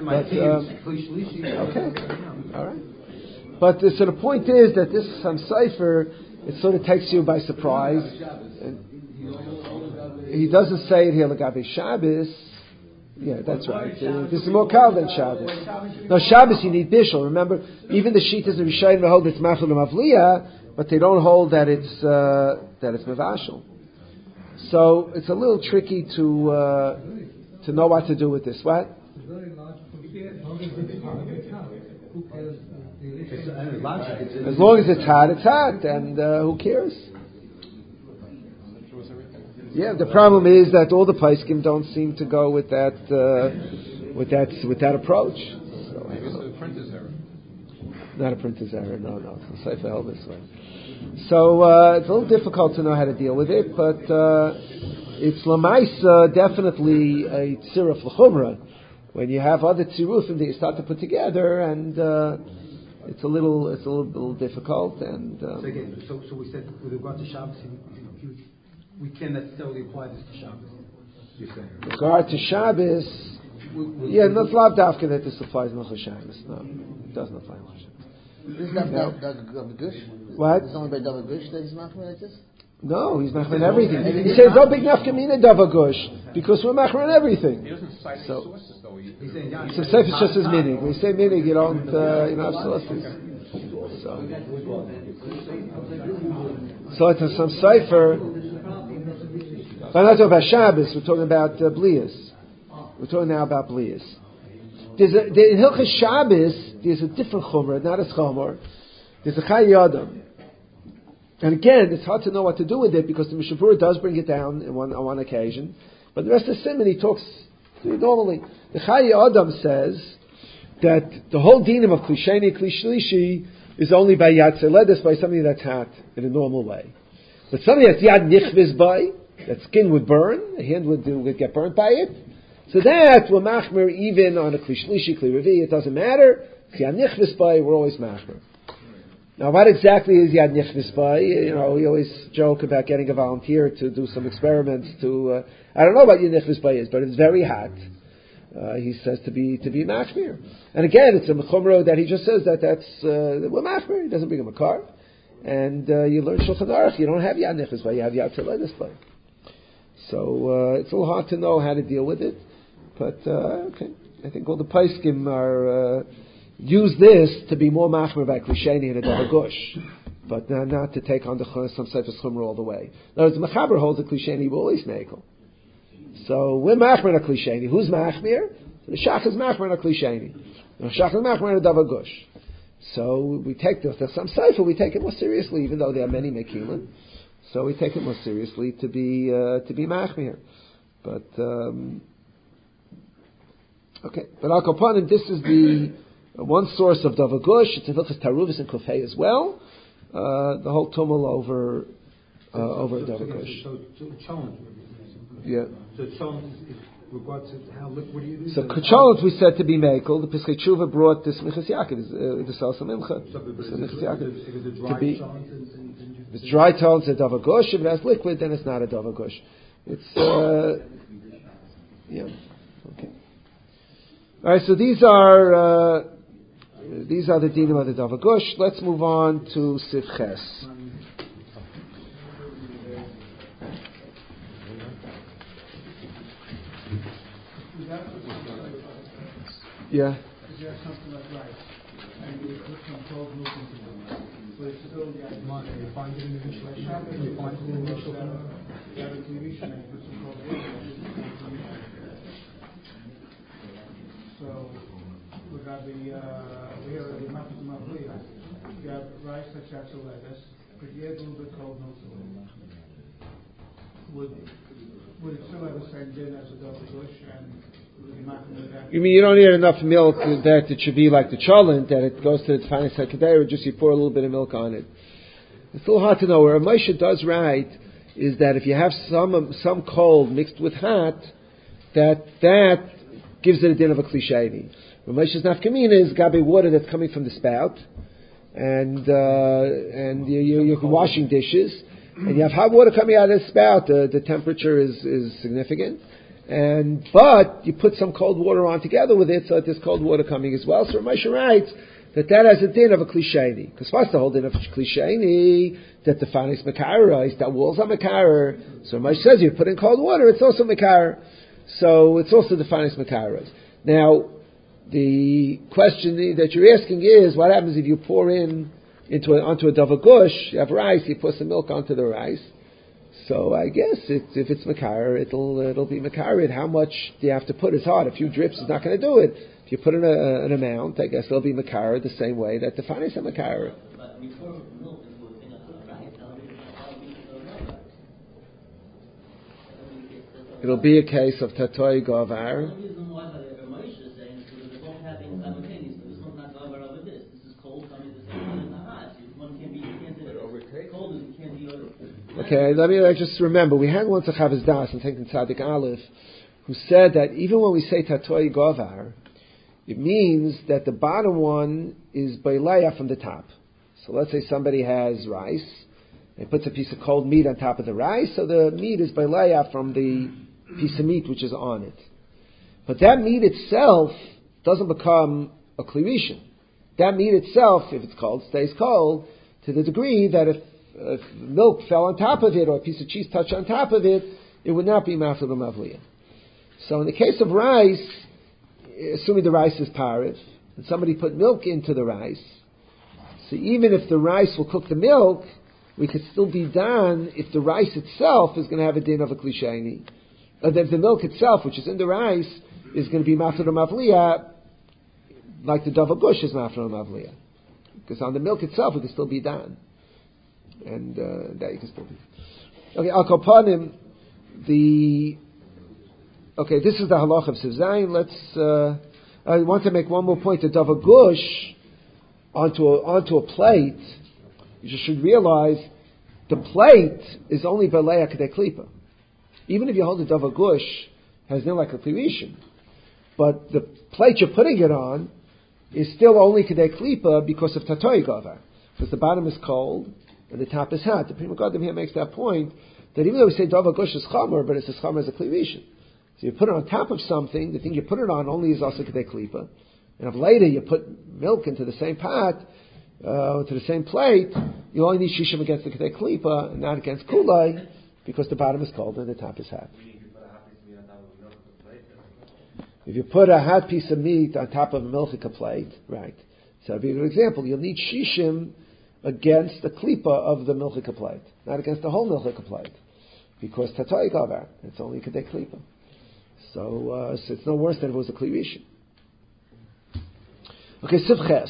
Okay, all right. But so the point is that this some cipher, it sort of takes you by surprise. And he doesn't say it here Lagabe Shabbos. Yeah, that's right. This is more kal than Shabbos. Now Shabbos you need bishul. Remember, even the Shitas and Rishayim hold it's machul mavliya, but they don't hold that it's mevashel. So it's a little tricky to know what to do with this. What? As long as it's hot, and who cares? Yeah, the problem is that all the Paiskim don't seem to go with that approach. So, maybe it's a printer's error. Not a printer's error, no. It's a Sefer held this way. So it's a little difficult to know how to deal with it, but it's Lamaisa definitely a tziruf l'chumra. When you have other tzirufim that you start to put together, and it's a little difficult. And so again, so we said with regard to Shabbos, we can't necessarily apply this to Shabbos. You're saying. With regard to Shabbos, yeah, not lav dafka that this applies to Shabbos. No, it doesn't apply to Shabbos. This is not Davar Gush. What? It's only by Davar Gush that he's machmer like this. No, he's machmer on everything. He says don't big nafka mina Davar Gush because we're machmer on everything. He doesn't cite any sources though. He's saying so safe is just his meaning. When you say meaning, you don't have sources. So it's some cipher. We're not talking about Shabbos, we're talking about Blias. We're talking now about Blias. In Hilchas Shabbos, there's a different chumrah, not a chumrah. There's a Chai Adam. And again, it's hard to know what to do with it because the Mishnah Berurah does bring it down on one occasion. But the rest of the Simon, he talks normally. The Chai Adam says that the whole dinam of Klisheni, Klishlishi is only by Yad Ledes, by something that's hot in a normal way. But something that's Yad Nichviz by, that skin would burn, a hand would get burnt by it. So that we're machmer even on a klishlishi, klirevi, it doesn't matter. Yad nichvis by, we're always machmer. Now, what exactly is yad nichvis by? We always joke about getting a volunteer to do some experiments. I don't know what yad nichvis by is, but it's very hot. He says to be machmer, and again, it's a mechumro that he just says that's we're machmer. He doesn't bring him a card. and you learn Shulchan Aruch, you don't have Yad Nichas Bay, you have Yad Tzeledus Bay. So it's a little hard to know how to deal with it, but okay. I think all the Paiskim are use this to be more machmer by Klisheni and a Davar Gush, but not to take on some Sefer Chumrah all the way. In other words, the Mechaber holds a Klisheni will always mekel. So we're machmer in a Klisheni. Who's machmer? The Shach is machmer in a Klisheni. The Shach is machmer in a Davar Gush. So we take there's some Sefer, we take it more seriously, even though there are many Mekilim. So we take it more seriously to be machmer. But okay, but Al Kapanim, this is the one source of Davar Gush. It's in Hilchos Taruvis and Kufay as well. The whole tumult over Davar Gush. So challenge. Yeah. So challenge is regards to how liquid it is. So challenge we said to be mekel. The Piskei Tshuva brought this Minchas Yaakov, the Salsa Mincha. So if it's To be, if it's dry challenge, it's a Davar Gush. If it has liquid, then it's not a Davar Gush. It's yeah. Okay. All right, so these are the dinim of the Davar Gush. Let's move on to Sivches. Yeah. Is there something like rice? And you put some cold milk into them. But it's still the idea. You find it in the Mishnah. You find it in the Mishnah. You have a Kirishan and you put some cold milk in it. So, we have the Mavliya. You have rice that has a lettuce, but you add a little bit cold milk to it. Would it still have the same din as a Davar Gush and you mean you don't need enough milk that it should be like the cholent, that it goes to the Tfanis HaKedei, or just you pour a little bit of milk on it? It's a little hard to know. Where Moshe does right is that if you have some cold mixed with hot, that gives it a din of a klisheni. Where Moshe's nafkamina is gabe water that's coming from the spout, and you're washing dishes, and you have hot water coming out of the spout. The temperature is significant. But you put some cold water on together with it, so that there's cold water coming as well. So Ramesh writes that has a din of a klisheni. Because first the whole din of a klisheni, that the fanis makara, that walls are makara. So Ramesh says you put in cold water, it's also makara. So it's also the fanis makaras. Now, the question that you're asking is, what happens if you pour onto a Davar Gush, you have rice, you put some milk onto the rice. So I guess if it's makar, it'll be makar. How much do you have to put? It's hard. A few drips is not going to do it. If you put in an amount, I guess it'll be makar the same way that the fanis are makar. But before milk into a thing of rice, It'll be a case of tatoi gavar. The reason why Moshe is saying is because they're both happening simultaneously. This one's not gavar over this. This is cold coming the same time as the hot. One can't be cold and it can't be over. Okay, let me just remember, we had once a Chavis Das and taken Tzadik Aleph, who said that even when we say Tatoi Govar, it means that the bottom one is Bailaya from the top. So let's say somebody has rice, and puts a piece of cold meat on top of the rice, so the meat is Bailaya from the piece of meat which is on it. But that meat itself doesn't become a klirishin. That meat itself, if it's cold, stays cold, to the degree that if milk fell on top of it, or a piece of cheese touched on top of it, it would not be mafil mavliya. So in the case of rice, assuming the rice is parif, and somebody put milk into the rice, so even if the rice will cook the milk, we could still be done if the rice itself is going to have a din of a klisheni. If the milk itself, which is in the rice, is going to be mafil mavliya, like the Davar Gush is mafil mavliya. Because on the milk itself, we can still be done. And that you can still be. Okay, Al Kapanim, this is the halach of Siv Zayin. I want to make one more point. The Davar Gush onto a plate, you should realize the plate is only Beleya Kedei Klipa. Even if you hold the Davar Gush, has no like a klirishin, but the plate you're putting it on is still only Kedei Klipa because of Tatoi Gavar. Because the bottom is cold and the top is hot. The Prima Gadim here makes that point that even though we say Davar Gush is Chamer, but it's as Chamer as a klirishin. So you put it on top of something, the thing you put it on only is also Kedei Klipa. And if later you put milk into the same pot, to the same plate, you only need shishim against the kedei klipa and not against kulai, because the bottom is cold and the top is hot. If you put a hot piece of meat on top of a milchika plate, right? So that'd be a good example. You'll need shishim against the klipa of the milchika plate, not against the whole milchika plate, because tatai gavar, it's only kedei klipa. So it's no worse than if it was a kli rishon. Okay, sivches.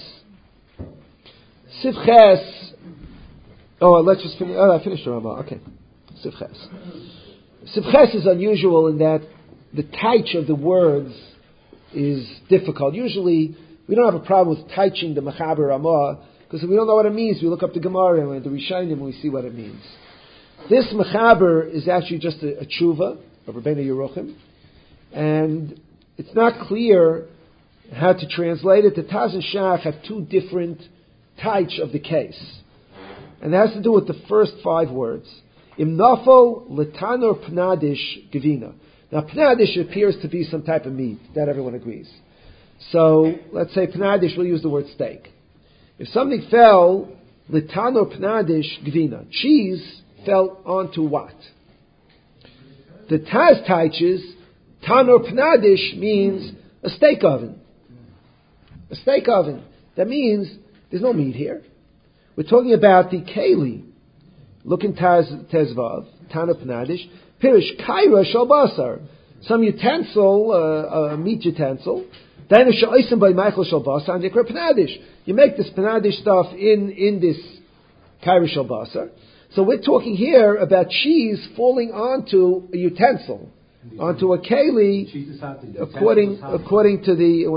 Sivches. Oh, let's just finish. Oh, I finished the Ramah. Okay, sivches. Sivches is unusual in that the taich of the words is difficult. Usually, we don't have a problem with taiching the Mechaber Ramah, because if we don't know what it means, we look up the Gemara and the Rishonim and we see what it means. This Mechaber is actually just a tshuva of Rabbeinu Yeruchim, and it's not clear how to translate it. The Taz and Shach have two different taich of the case, and it has to do with the first 5 words. Im nafo letanor pnadish gevina. Now, pnadish appears to be some type of meat. That everyone agrees. So, let's say pnadish, we'll use the word steak. If something fell, letanor pnadish gevina, cheese fell onto what? The Taz teaches, tanor pnadish means a steak oven. A steak oven. That means there's no meat here. We're talking about the keli. Look in Tezvav, tanor pnadish. Pirish kaira shal basar, some utensil, a meat utensil. Then sha'osim by Michael shal basar and yikra pnadish. You make this pnadish stuff in this kaira shal basar. So we're talking here about cheese falling onto a utensil, onto a keli, according to the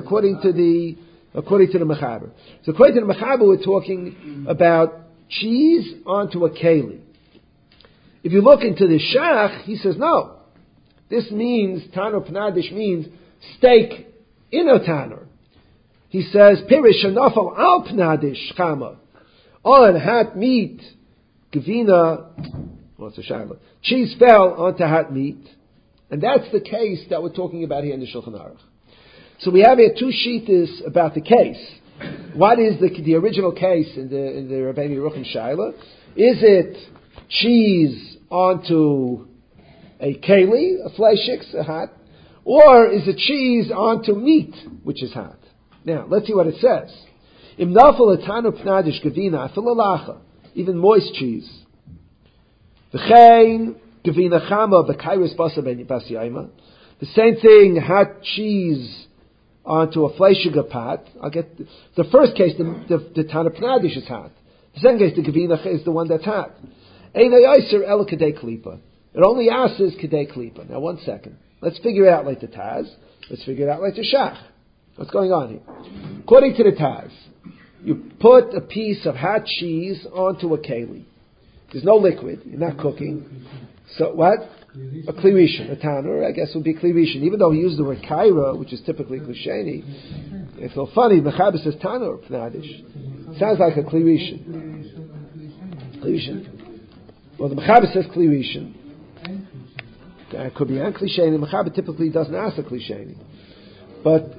Mechaber. So according to the Mechaber, we're talking about cheese onto a keli. If you look into the Shach, he says, no. This means, Tanur Pnadish means steak in a Tanur. He says, Pirish Anafal al Pnadish Chama. On hot meat, Gevina, what's the Shayla? Cheese fell onto hot meat. And that's the case that we're talking about here in the Shulchan Aruch. So we have here 2 shittas about the case. What is the original case in the Rabbeinu Yeruchim Shaila? Is it cheese onto a keli, a fleishix, a hot, or is it cheese onto meat, which is hot? Now, let's see what it says. Im nafal etanu pnadish gevina afilalacha, even moist cheese. V'chein gevina chama b'kairis basa b'yayma. The same thing, hot cheese onto a fleishiga pot. I'll get the first case. The tana pnadish is hot. The second case, the gevina is the one that's hot. Ein hayaser el kedei klipa. It only asks kedei klipa. Now, 1 second. Let's figure it out like the Taz. Let's figure it out like the Shach. What's going on here? According to the Taz, you put a piece of hot cheese onto a keli. There's no liquid. You're not cooking. So what? A kli rishon, a tanur, I guess would be kli rishon. Even though he used the word kaira, which is typically klisheni, it's so funny. Mechaber says tanur pnadish. Sounds like a kli rishon. Kli rishon. Well, the Mechaber says kli rishon. It could be an klisheni. The Mechaber typically doesn't ask a klisheni. But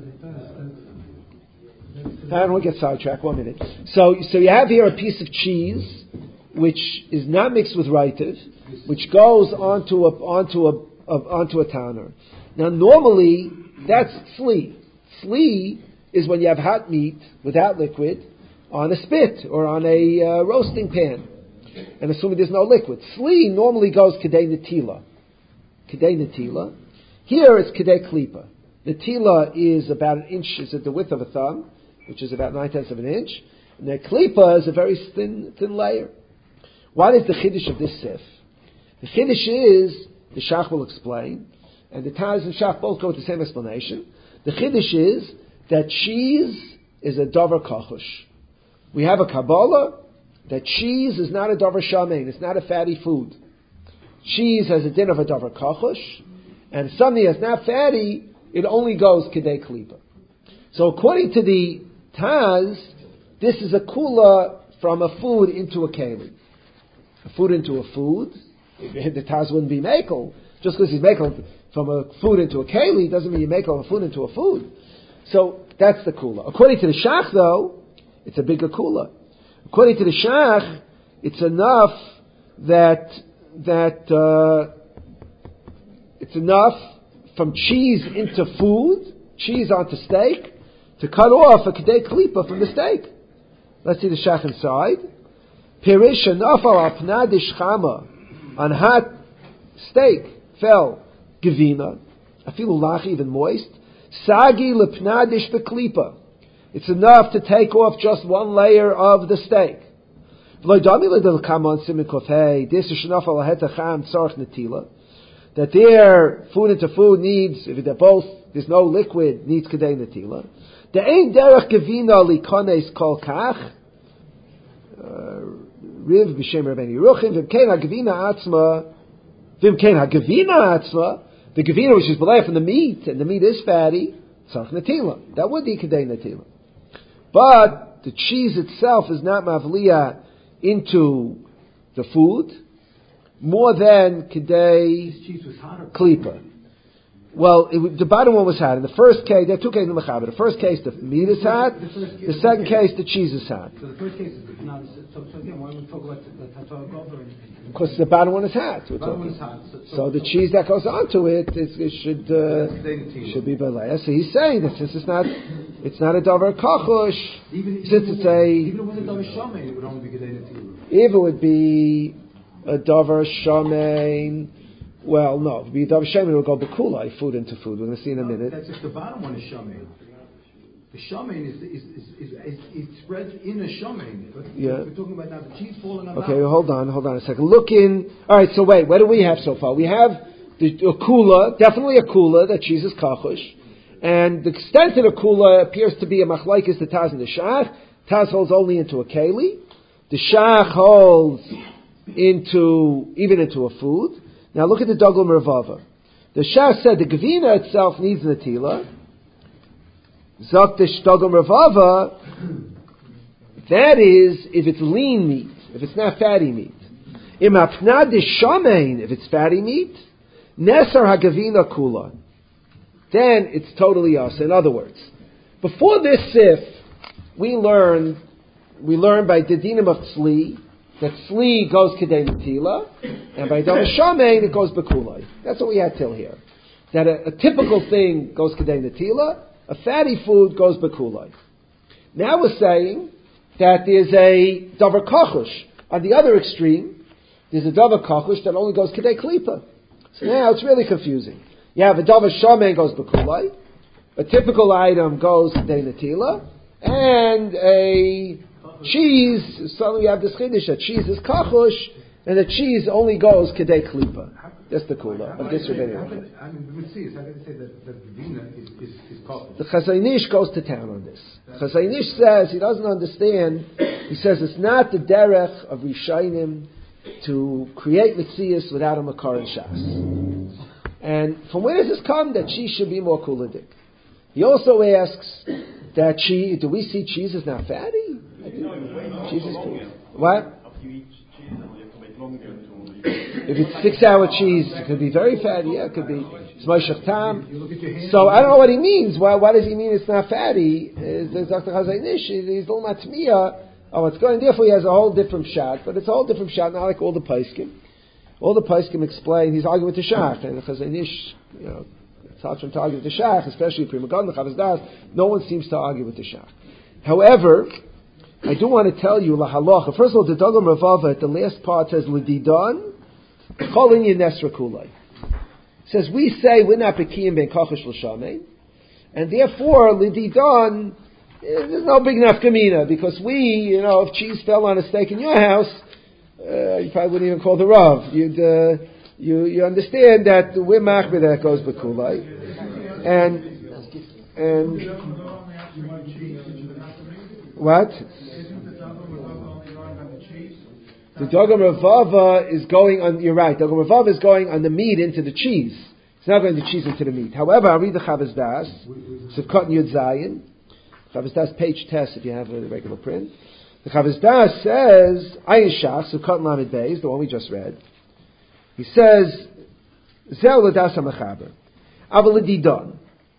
I don't want to get sidetracked. 1 minute. So you have here a piece of cheese which is not mixed with reitiv, which goes onto a tanner. Now, normally that's tzli. Tzli is when you have hot meat without liquid on a spit or on a roasting pan, and assuming there's no liquid. Tzli normally goes kedei netila. Kedei netila. Here it's kedei klipa. Netila is about an inch, is at the width of a thumb, which is about 9/10 of an inch. And the klipa is a very thin layer. What is the chiddush of this sif? The chiddush is, the Shach will explain, and the Taz and Shach both go with the same explanation. The chiddush is that cheese is a davar kachush. We have a Kabbalah that cheese is not a davar shamein, it's not a fatty food. Cheese has a din of a davar kachush, and something that's not fatty, it only goes kedei klipa. So according to the Taz, this is a kula from a food into a keli. A food into a food. The Taz wouldn't be makel. Just because he's makel from a food into a keli doesn't mean you makel a food into a food. So that's the kula. According to the Shach, though, it's a bigger kula. According to the Shach, it's enough that it's enough from cheese into food, cheese onto steak, to cut off a kedei klipa from the steak. Let's see the Shach inside. Pirish nafal al pnadish chama, on hot steak fell gevina, afilu lach, even moist. Sagi lepnadish beklipa. It's enough to take off just one layer of the steak. That their food into food needs, if they're both, there's no liquid, needs kedei netila. The ein derech gevina likones kol kach. Riv b'shem Rabbeinu Yeruchim v'imkein hagevina atzma. The gevina which is belayed from the meat, and the meat is fatty, tzarch netila. That would be kedei netila. But the cheese itself is not mavliya into the food more than kedei klipa. Well, the bottom one was hot. In the first case, there are two cases in the Mechaber. The first case, the meat is hot. The second case, the cheese is hot. So the first case is now. So again, why don't we talk about the Tatar Gover? Because the bottom one is hot. The bottom one is hot. So the cheese that goes onto it, should be belay. So he's saying that since it's not a davar kachush, since it's even when the davar shamein, it would only be kedei netila. If it would be a davar shamein. Well, no. If it would be a davar shamein, it would go bekulai, food into food. We're going to see in a minute. That's if the bottom one is shamein. The shamein is spread in a shamein. Yeah. We're talking about now the cheese falling on. Okay, hold on a second. Look in. All right. So wait, what do we have so far? We have a kula, definitely a kula that cheese is kachush, and the extent of the kula appears to be a machlokes the Taz and the Shach. Taz holds only into a keli. The Shach holds even into a food. Now look at the Dogel Mervava. The Shach said the Gevina itself needs netila. Zaktish Dogel Mervava, that is, if it's lean meat, if it's not fatty meat. Im apnadish shamein, if it's fatty meat, Nesar HaGevina Kula, then it's totally us. In other words, before this sif, we learned by Dedinim of Tzli, that Tzli goes Kedei Netila, and by Davar Shamein it goes Bekulai. That's what we had till here. That a typical thing goes Kedei Netila, a fatty food goes Bekulai. Now we're saying that there's a Davar Kachush. On the other extreme, there's a Davar Kachush that only goes Kedei Klipa. So now it's really confusing. You have a Davar Shamein goes Bekulai, a typical item goes Kedei Netila, and a cheese, suddenly we have this chiddush that cheese is kachush, and the cheese only goes kedei klipa. That's the kula of this Rebbeinu. How can they say that the vina is kachush? The Chazon Ish goes to town on this. Chazon Ish says he doesn't understand. He says it's not the derech of Rishayim to create mitzias without a makar and shas. And from where does this come that cheese should be more kuladik? He also asks that do we see cheese is not fatty? Cheese is cool. What? If it's 6-hour cheese, it could be very fatty. Yeah, it could be Smoshach Tam. So I don't know what he means. Why does he mean it's not fatty? Dr. Chazon Ish, he's a little matmiya. Oh, it's going. Therefore, he has a whole different shot. But it's a whole different shot, not like all the Paiskim. All the Paiskim explain. He's arguing with the Shach, and Chazon Ish, it's hard for him to argue with the Shach, especially Pri Megadim, the Chavos Das. No one seems to argue with the Shach. However, I do want to tell you la halacha. First of all, the Dogel Mervava at the last part says l'didan kol inyan nesra kulai. Says we say we're not bekiyim ben kachush l'shamein, and therefore l'didan there's no big nafkamina because we, if cheese fell on a steak in your house, you probably wouldn't even call the rav. You understand that we're machmir that goes bekulai, and what? The Dogel Mervava is going on. You're right. Dogel Mervava is going on the meat into the cheese. It's not going the cheese into the meat. However, I read the Chavos Das, Sivkot Yud Zayin, Chavos Das page test if you have a regular print. The Chavos Das says Ayin Shach Sivkot Lamed Beis, the one we just read. He says Zeh L'das HaMechaber Aval L'didan.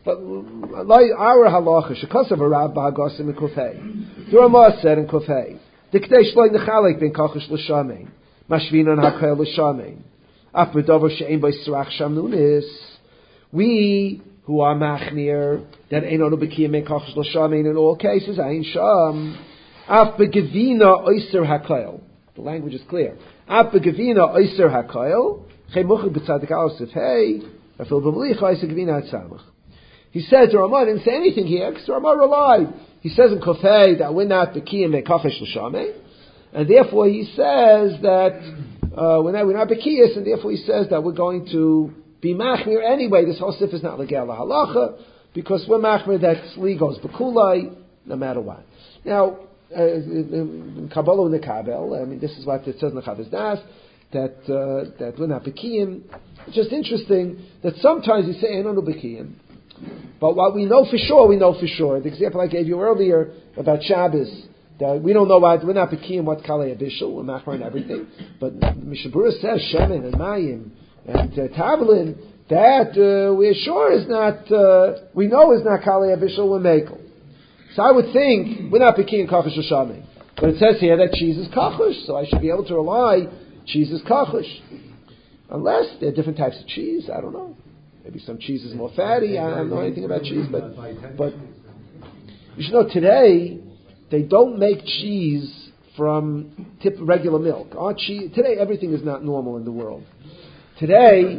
But like our halacha, shekasav Rav b'Hagasim in Kufay. The Ramah said in Kufay, Dikdei shloi nechalek ben kachish l'shamein, mashvinon hakel l'shamein. Af b'dover she'ein b'yisrach shamnunis. We who are machnir that ein onu b'kiyim ben kachish l'shamein in all cases, ein sham. Af b'gevina oyser hakel. The language is clear. Af b'gevina oyser hakel. Chemuchik b'tzadik al-sif hey. Afil b'mlicha oyser gevina atzamach. He says the Ramah didn't say anything here because the Ramah relied. He says in Kofei that we're not Bekiyim Mekachesh L'Shamei, and therefore he says that we're not Bekiyis, and therefore he says that we're going to be Machmir anyway. This whole sif is not Legel Halacha because we're Machmir that Sli goes Bekulai no matter what. Now, in Kabbalah and the Kabel, I mean this is what it says in the Chavez Das that we're not Bekiyim. It's just interesting that sometimes you say Einonu Bekiyim. But what we know for sure. The example I gave you earlier about Shabbos, that we don't know what, we're not Bekiyim what Kalei Abishal, we're Machmir and everything. But Mishabura says Shemen and Mayim and Tavlin, that we're sure is not, we know is not Kalei Abishal, we're Mekel. So I would think, we're not Bekiyim Kachush Hashamim. But it says here that cheese is Kachush, so I should be able to rely, cheese is Kachush. Unless there are different types of cheese, I don't know. Maybe some cheese is more fatty. I don't know anything about cheese, but you should know today they don't make cheese from regular milk. Today everything is not normal in the world. Today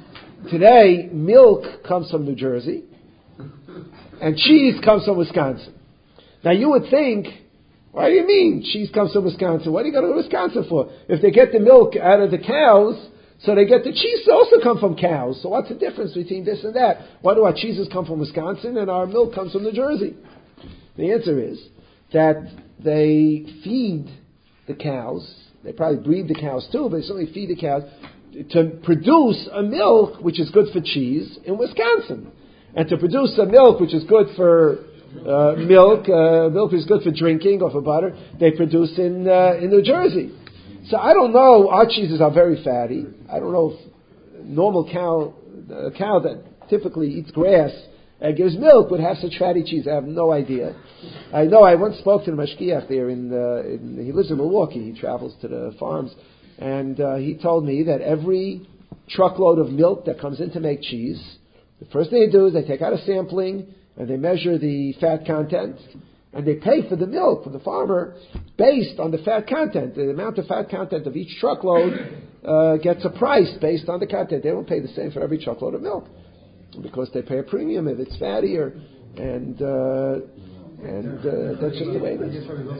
milk comes from New Jersey and cheese comes from Wisconsin. Now you would think, what do you mean cheese comes from Wisconsin? What are you going to go to Wisconsin for? If they get the milk out of the cows, so they get the cheese also come from cows. So what's the difference between this and that? Why do our cheeses come from Wisconsin and our milk comes from New Jersey? The answer is that they feed the cows. They probably breed the cows too, but they certainly feed the cows to produce a milk which is good for cheese in Wisconsin. And to produce a milk which is good for milk which is good for drinking or for butter, they produce in New Jersey. So I don't know, our cheeses are very fatty. I don't know if normal a cow that typically eats grass and gives milk would have such fatty cheese. I have no idea. I know I once spoke to the mashgiach there he lives in Milwaukee. He travels to the farms. And he told me that every truckload of milk that comes in to make cheese, the first thing they do is they take out a sampling and they measure the fat content. And they pay for the milk from the farmer based on the fat content. The amount of fat content of each truckload gets a price based on the content. They don't pay the same for every truckload of milk because they pay a premium if it's fattier, and that's just the way it is.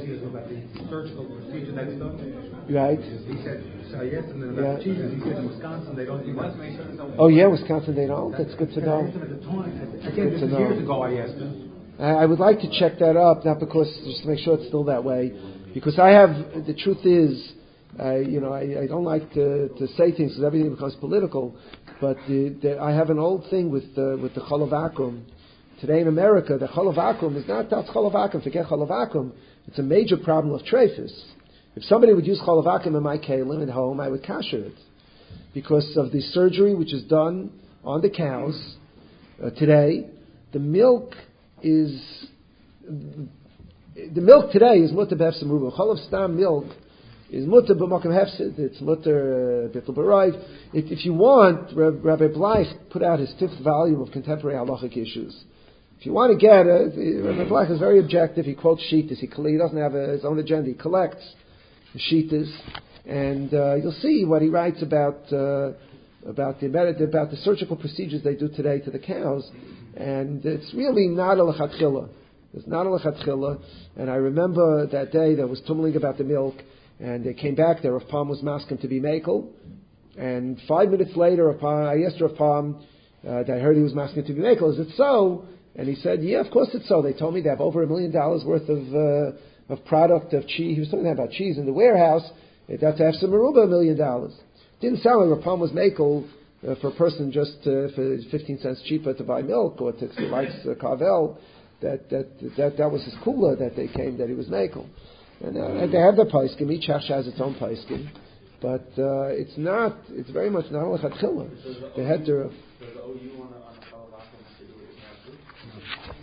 Right. He said, so I asked him about cheeses. He said in Wisconsin they don't do that. Oh yeah, Wisconsin they don't. That's good to know. Again, this is years ago I asked him. I would like to check that up, not because just to make sure it's still that way, because the truth is, I don't like to say things because everything becomes political, but I have an old thing with the Chol Vacuum. Today in America, the Chol Vacuum is not that's Chol Vacuum. Forget Chol Vacuum. It's a major problem of trephis. If somebody would use Chol Vacuum in my kalim at home, I would kasher it because of the surgery which is done on the cows today. The milk today is mutter b'hefsid meruba. Chalav stam milk is mutter b'makom hefsid. It's mutter bittul b'rayv. If you want, Rabbi Blythe put out his 5th volume of contemporary halachic issues. If you want to get it, Rabbi Blythe is very objective. He quotes Shitas. He doesn't have his own agenda. He collects the Shitas, and you'll see what he writes about the surgical procedures they do today to the cows. And it's really not a lechatchila. It's not a lechatchila. And I remember that day there was tumbling about the milk, and they came back there. Rav Palm was masking to be mekel. And 5 minutes later, I asked Rav Palm that I heard he was masking to be mekel. Is it so? And he said, yeah, of course it's so. They told me they have over $1 million worth of product of cheese. He was talking about cheese in the warehouse. That's to have some meruba $1 million. Didn't sound like Rav Palm was mekel for a person just for 15 cents cheaper to buy milk or to likes Carvel. That was his kula that they came that he was mekel. And they have the paiskim. Each hach has its own paiskim, but it's very much not a lechatchila. They had to.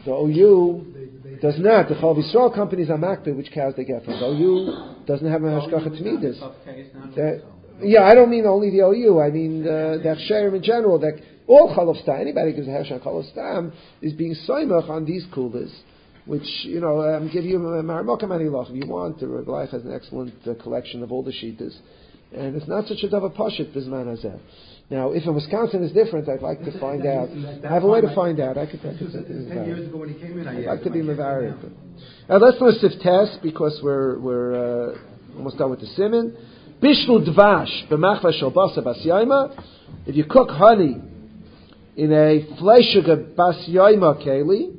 The OU does not. The Chol Yisrael companies are makbid which cows they get from. The OU doesn't have an hashgacha t'midus. Yeah, I don't mean only the OU. I mean the Hechsherim in general. That all Chalav Stam, anybody gives a Hesh on Chalav Stam is being soimach on these kulas, which I'm giving you a Maramokam Anilach if you want. The Rebbe Leich has an excellent collection of all the shitas, and it's not such a davar pashut bisman hazeh. Now, if in Wisconsin is different, I'd like to find out. I have a way to find out. I could 10 years ago when he came in, I'd like to be mevared. Let's do a sif test because we're almost done with the siman. Bishlu dvash b'machva shel basa bas yaima. If you cook honey in a fleishiga bas yaima keli,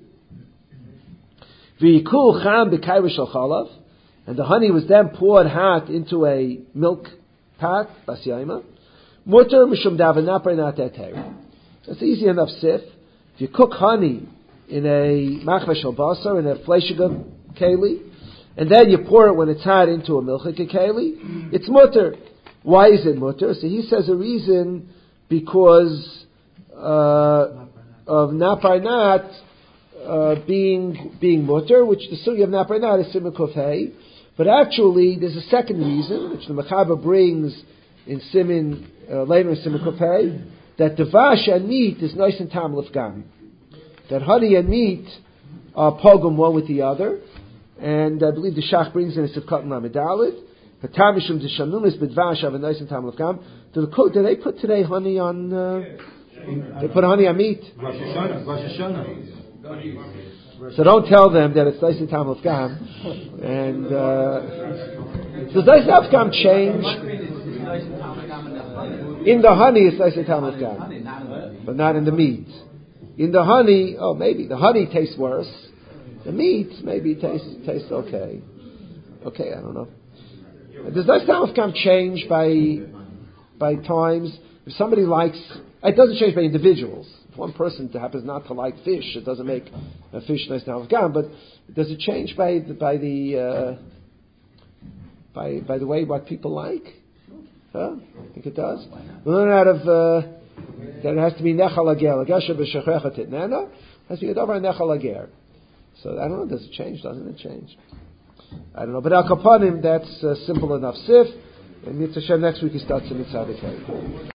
v'yikul cham b'kayra shel chalav, and the honey was then poured hot into a milk pot bas yaima. Mutter mishum davanapar not that teir. It's easy enough sif. If you cook honey in a machva shel basar, in a fleishiga keli, and then you pour it when it's hot into a milchika keli, it's mutter. Why is it mutter? So he says a reason because of napar nat being mutter, which the sugi of napar nat is simukov hey. But actually, there's a second reason, which the Mechaber brings in Simin, later in Simin Kopei, that devash and meat is nice and tam lefgam. That honey and meat are pogum one with the other, and I believe the Shach brings in a Sivkat Lamedalit. Hatamishum deshanumis b'dvash have a nice and tam lefgam. Do they put today honey on? They put honey on meat. Rosh Hashanah. So don't tell them that it's nice and tam lefgam. And does nice and tam lefgam change? In the honey, it's nice and tam lefgam, but not in the meat. In the honey, maybe the honey tastes worse. The meat maybe tastes okay. Okay, I don't know. Does nice and tam lefgam change by times? If somebody likes, it doesn't change by individuals. If one person happens not to like fish, it doesn't make a fish nice and tam lefgam. But does it change by the way what people like? Huh? I think it does. We learn out of that it has to be nechal ager. Lagasha b'shechrecha titnana has to be a davar nechal ager. So I don't know. Does it change? Doesn't it change? I don't know. But al kapanim, that's simple enough. Sif. And Mitzvah Hashem next week he starts in Mitzvah.